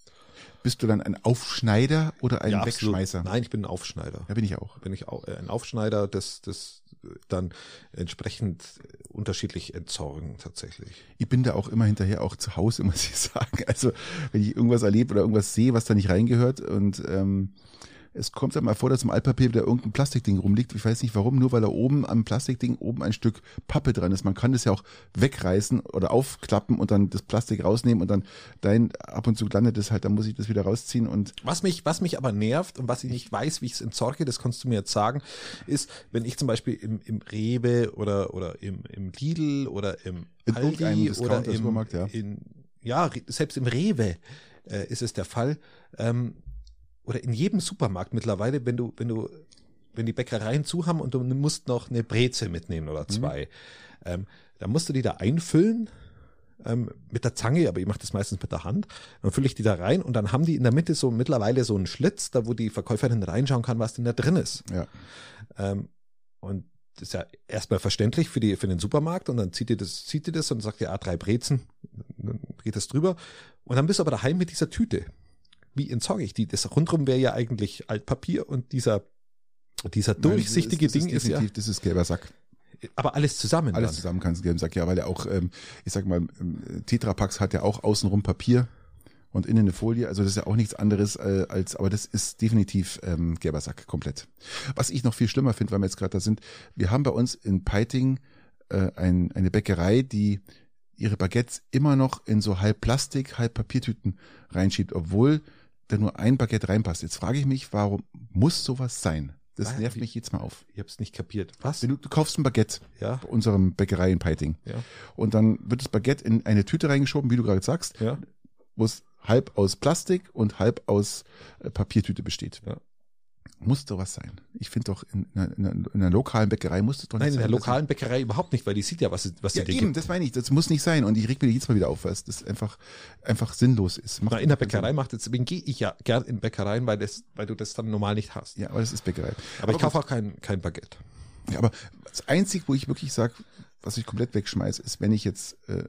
Bist du dann ein Aufschneider oder ein Ja, absolut. Wegschmeißer? Nein, ich bin ein Aufschneider. Da bin ich auch. Bin ich auch äh, ein Aufschneider, das, das dann entsprechend unterschiedlich entsorgen tatsächlich. Ich bin da auch immer hinterher, auch zu Hause, muss ich sagen. Also wenn ich irgendwas erlebe oder irgendwas sehe, was da nicht reingehört und ähm, es kommt dann mal vor, dass im Altpapier wieder irgendein Plastikding rumliegt. Ich weiß nicht warum, nur weil da oben am Plastikding oben ein Stück Pappe dran ist. Man kann das ja auch wegreißen oder aufklappen und dann das Plastik rausnehmen und dann dein, ab und zu landet es halt, dann muss ich das wieder rausziehen und Was mich, was mich aber nervt und was ich nicht weiß, wie ich es entsorge, das kannst du mir jetzt sagen, ist, wenn ich zum Beispiel im, im Rewe oder, oder im, im Lidl oder im In irgendeinem Aldi oder Discounter, im, Supermarkt, ja. in, ja, re- selbst im Rewe äh, ist es der Fall, ähm, oder in jedem Supermarkt mittlerweile, wenn du, wenn du, wenn die Bäckereien zu haben und du musst noch eine Breze mitnehmen oder zwei, ähm, dann musst du die da einfüllen, ähm, mit der Zange, aber ich mache das meistens mit der Hand. Dann fülle ich die da rein und dann haben die in der Mitte so mittlerweile so einen Schlitz, da wo die Verkäuferin reinschauen kann, was denn da drin ist. ja. Ähm, und das ist ja erstmal verständlich für die für den Supermarkt und dann zieht ihr das, zieht ihr das und sagt ihr, ah, drei Brezen, dann geht das drüber und dann bist du aber daheim mit dieser Tüte. Wie entsorge ich die? Das rundrum wäre ja eigentlich Altpapier und dieser dieser durchsichtige Nein, das ist, Ding das ist ja, definitiv, das ist gelber Sack. aber alles zusammen. Alles dann. zusammen kannst du gelben Sack, ja, weil der auch, ähm, ich sag mal, ähm, Tetrapax hat ja auch außenrum Papier und innen eine Folie, also das ist ja auch nichts anderes äh, als, aber das ist definitiv ähm, gelber Sack komplett. Was ich noch viel schlimmer finde, weil wir jetzt gerade da sind, wir haben bei uns in Peiting äh, ein, eine Bäckerei, die ihre Baguettes immer noch in so halb Plastik, halb Papiertüten reinschiebt, obwohl da nur ein Baguette reinpasst. Jetzt frage ich mich, warum muss sowas sein? Das Nein, nervt wie- mich jetzt mal auf. Ich habe es nicht kapiert. Was? Wenn du, du kaufst ein Baguette Ja, bei unserem Bäckerei in Peiting. ja, Und dann wird das Baguette in eine Tüte reingeschoben, wie du gerade sagst, ja. wo es halb aus Plastik und halb aus äh, Papiertüte besteht. Ja. Muss doch was sein. Ich finde doch, in, in, einer- in einer lokalen Bäckerei muss das doch Nein, nicht in der sein. lokalen Bäckerei überhaupt nicht, weil die sieht ja, was, was Ja, sie dir eben, gibt. das meine ich. Das muss nicht sein. Und ich reg mir jetzt mal wieder auf, weil es das einfach, einfach sinnlos ist. Macht Na, in der keinen Bäckerei Sinn. macht es, deswegen gehe ich ja gern in Bäckereien, weil das, weil du das dann normal nicht hast. Ja, aber das ist Bäckerei. Aber ich gut. kaufe auch kein, kein Baguette. Ja, aber das Einzige, wo ich wirklich sage, was ich komplett wegschmeiße, ist, wenn ich jetzt, äh,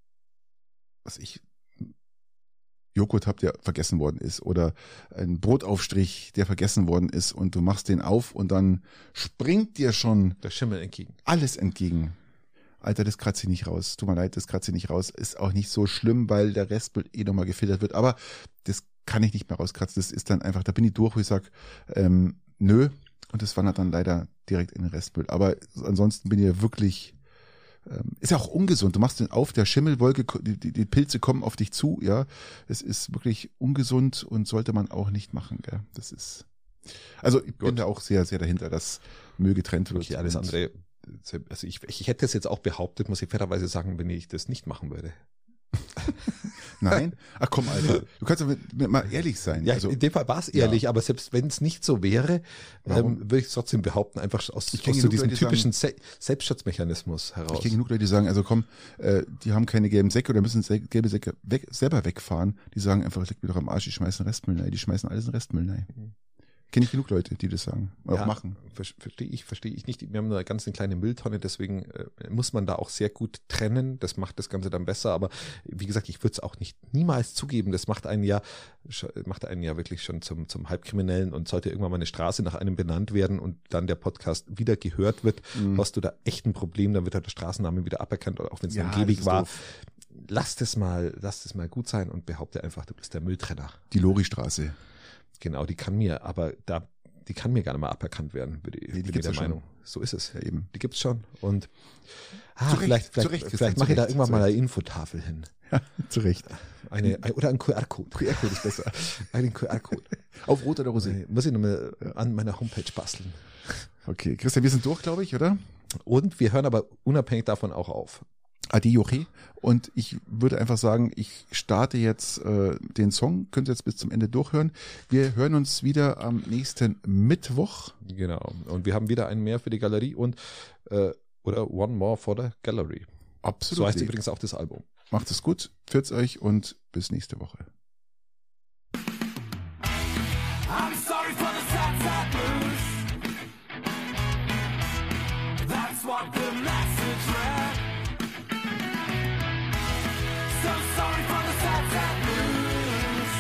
was ich, Joghurt habe, der vergessen worden ist, oder ein Brotaufstrich, der vergessen worden ist, und du machst den auf und dann springt dir schon Der Schimmel entgegen. alles entgegen. Alter, das kratze ich nicht raus. Tut mir leid, das kratze ich nicht raus. Ist auch nicht so schlimm, weil der Rest eh nochmal gefiltert wird. Aber das kann ich nicht mehr rauskratzen. Das ist dann einfach, da bin ich durch, wo ich sag, ähm, nö. Und das wandert dann leider direkt in den Restmüll. Aber ansonsten bin ich ja wirklich, ähm, ist ja auch ungesund. Du machst den auf, der Schimmelwolke, die, die, die Pilze kommen auf dich zu, ja. Es ist wirklich ungesund und sollte man auch nicht machen, gell. Das ist, also ich bin Gut. da auch sehr, sehr dahinter, dass Müll getrennt wird. Okay, alles Und- andere. Also ich, ich hätte es jetzt auch behauptet, muss ich fairerweise sagen, wenn ich das nicht machen würde. Nein? Ach komm, Alter. Du kannst doch mit, mit mal ehrlich sein. Ja, also, in dem Fall war es ehrlich, ja. aber selbst wenn es nicht so wäre, Warum? ähm, würde ich es trotzdem behaupten, einfach aus, Ich kenn aus so genug diesem Leute, die typischen Se Selbstschutzmechanismus heraus. Ich kenne genug Leute, die sagen, also komm, äh, die haben keine gelben Säcke oder müssen se- gelbe Säcke weg, selber wegfahren. Die sagen einfach, leck mir doch am Arsch, die schmeißen Restmüll rein. Die schmeißen alles in Restmüll rein. Mhm. Kenne ich genug Leute, die das sagen. Oder Ja, auch machen. ver- Verstehe ich, verstehe ich nicht. Wir haben eine ganz eine kleine Mülltonne, deswegen äh, muss man da auch sehr gut trennen. Das macht das Ganze dann besser. Aber wie gesagt, ich würde es auch nicht niemals zugeben. Das macht einen ja, sch- macht einen ja wirklich schon zum, zum Halbkriminellen. Und sollte irgendwann mal eine Straße nach einem benannt werden und dann der Podcast wieder gehört wird, Mhm. hast du da echt ein Problem. Dann wird halt der Straßenname wieder aberkannt, oder auch wenn es Ja, nur ein das Gehweg ist war. doof. Lass das mal, lass das mal gut sein und behaupte einfach, du bist der Mülltrenner. Die Lori-Straße. Genau, die kann mir, aber da, die kann mir gar nicht mal aberkannt werden, bin ich, Nee, die bin ich gibt's der ja schon. Meinung. So ist es. Ja, eben. Die gibt's schon. Und ah, Zu Recht, vielleicht, zu vielleicht, Recht, Christian, vielleicht zu mache ich da Recht, irgendwann zu mal eine Recht. Infotafel hin. Ja, zu Recht. Eine, ein, oder ein Q R-Code. Q R-Code ist besser. Einen Q R-Code. Auf Rot oder Rosé. Muss ich nochmal an meiner Homepage basteln. Okay, Christian, wir sind durch, glaube ich, oder? Und wir hören aber unabhängig davon auch auf. Adi Joche. Und ich würde einfach sagen, ich starte jetzt äh, den Song, könnt ihr jetzt bis zum Ende durchhören. Wir hören uns wieder am nächsten Mittwoch. Genau. Und wir haben wieder einen mehr für die Galerie und äh, oder One More for the Gallery. Absolut. So heißt übrigens auch das Album. Macht es gut, pfiat's euch und bis nächste Woche. I'm sorry for the sad, sad blues. That's what the message read. So sorry for the sad, sad blues.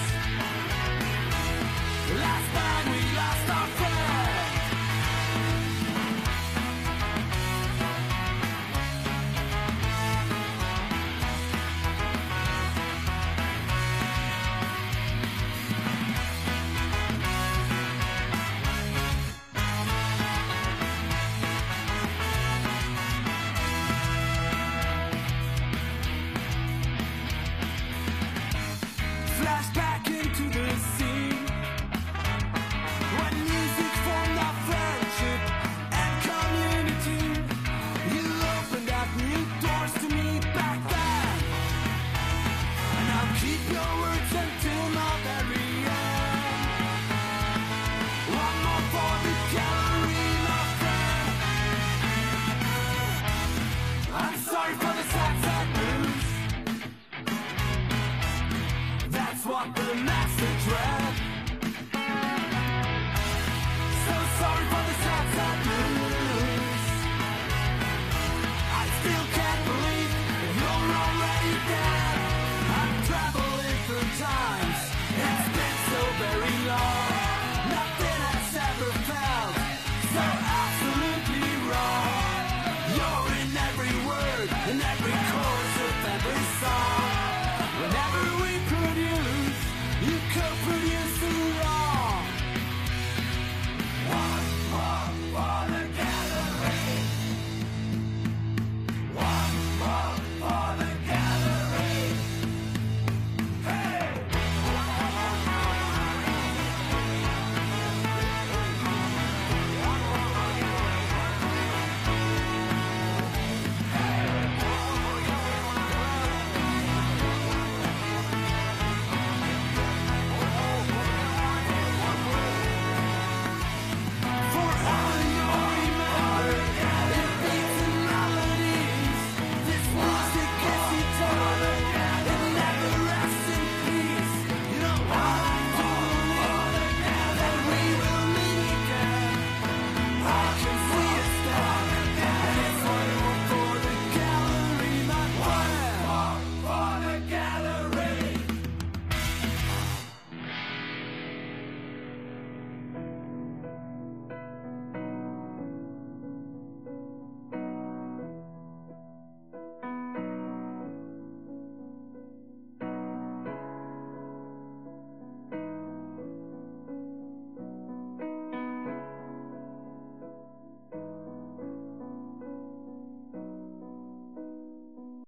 Last night we lost our friend. Flashback into the scene when music formed our friendship and community. You opened up new doors to me back then. And I'll keep your words until my very end. One more for the gallery, my friend. I'm sorry for the sad, sad news. That's what the message read. So sorry for the sad, sad news. I still can't believe you're already dead. I'm traveling through times. It's been so very long. Nothing has ever felt so absolutely wrong. You're in every word, in every chorus of every song. Whenever we produce, you co-produce.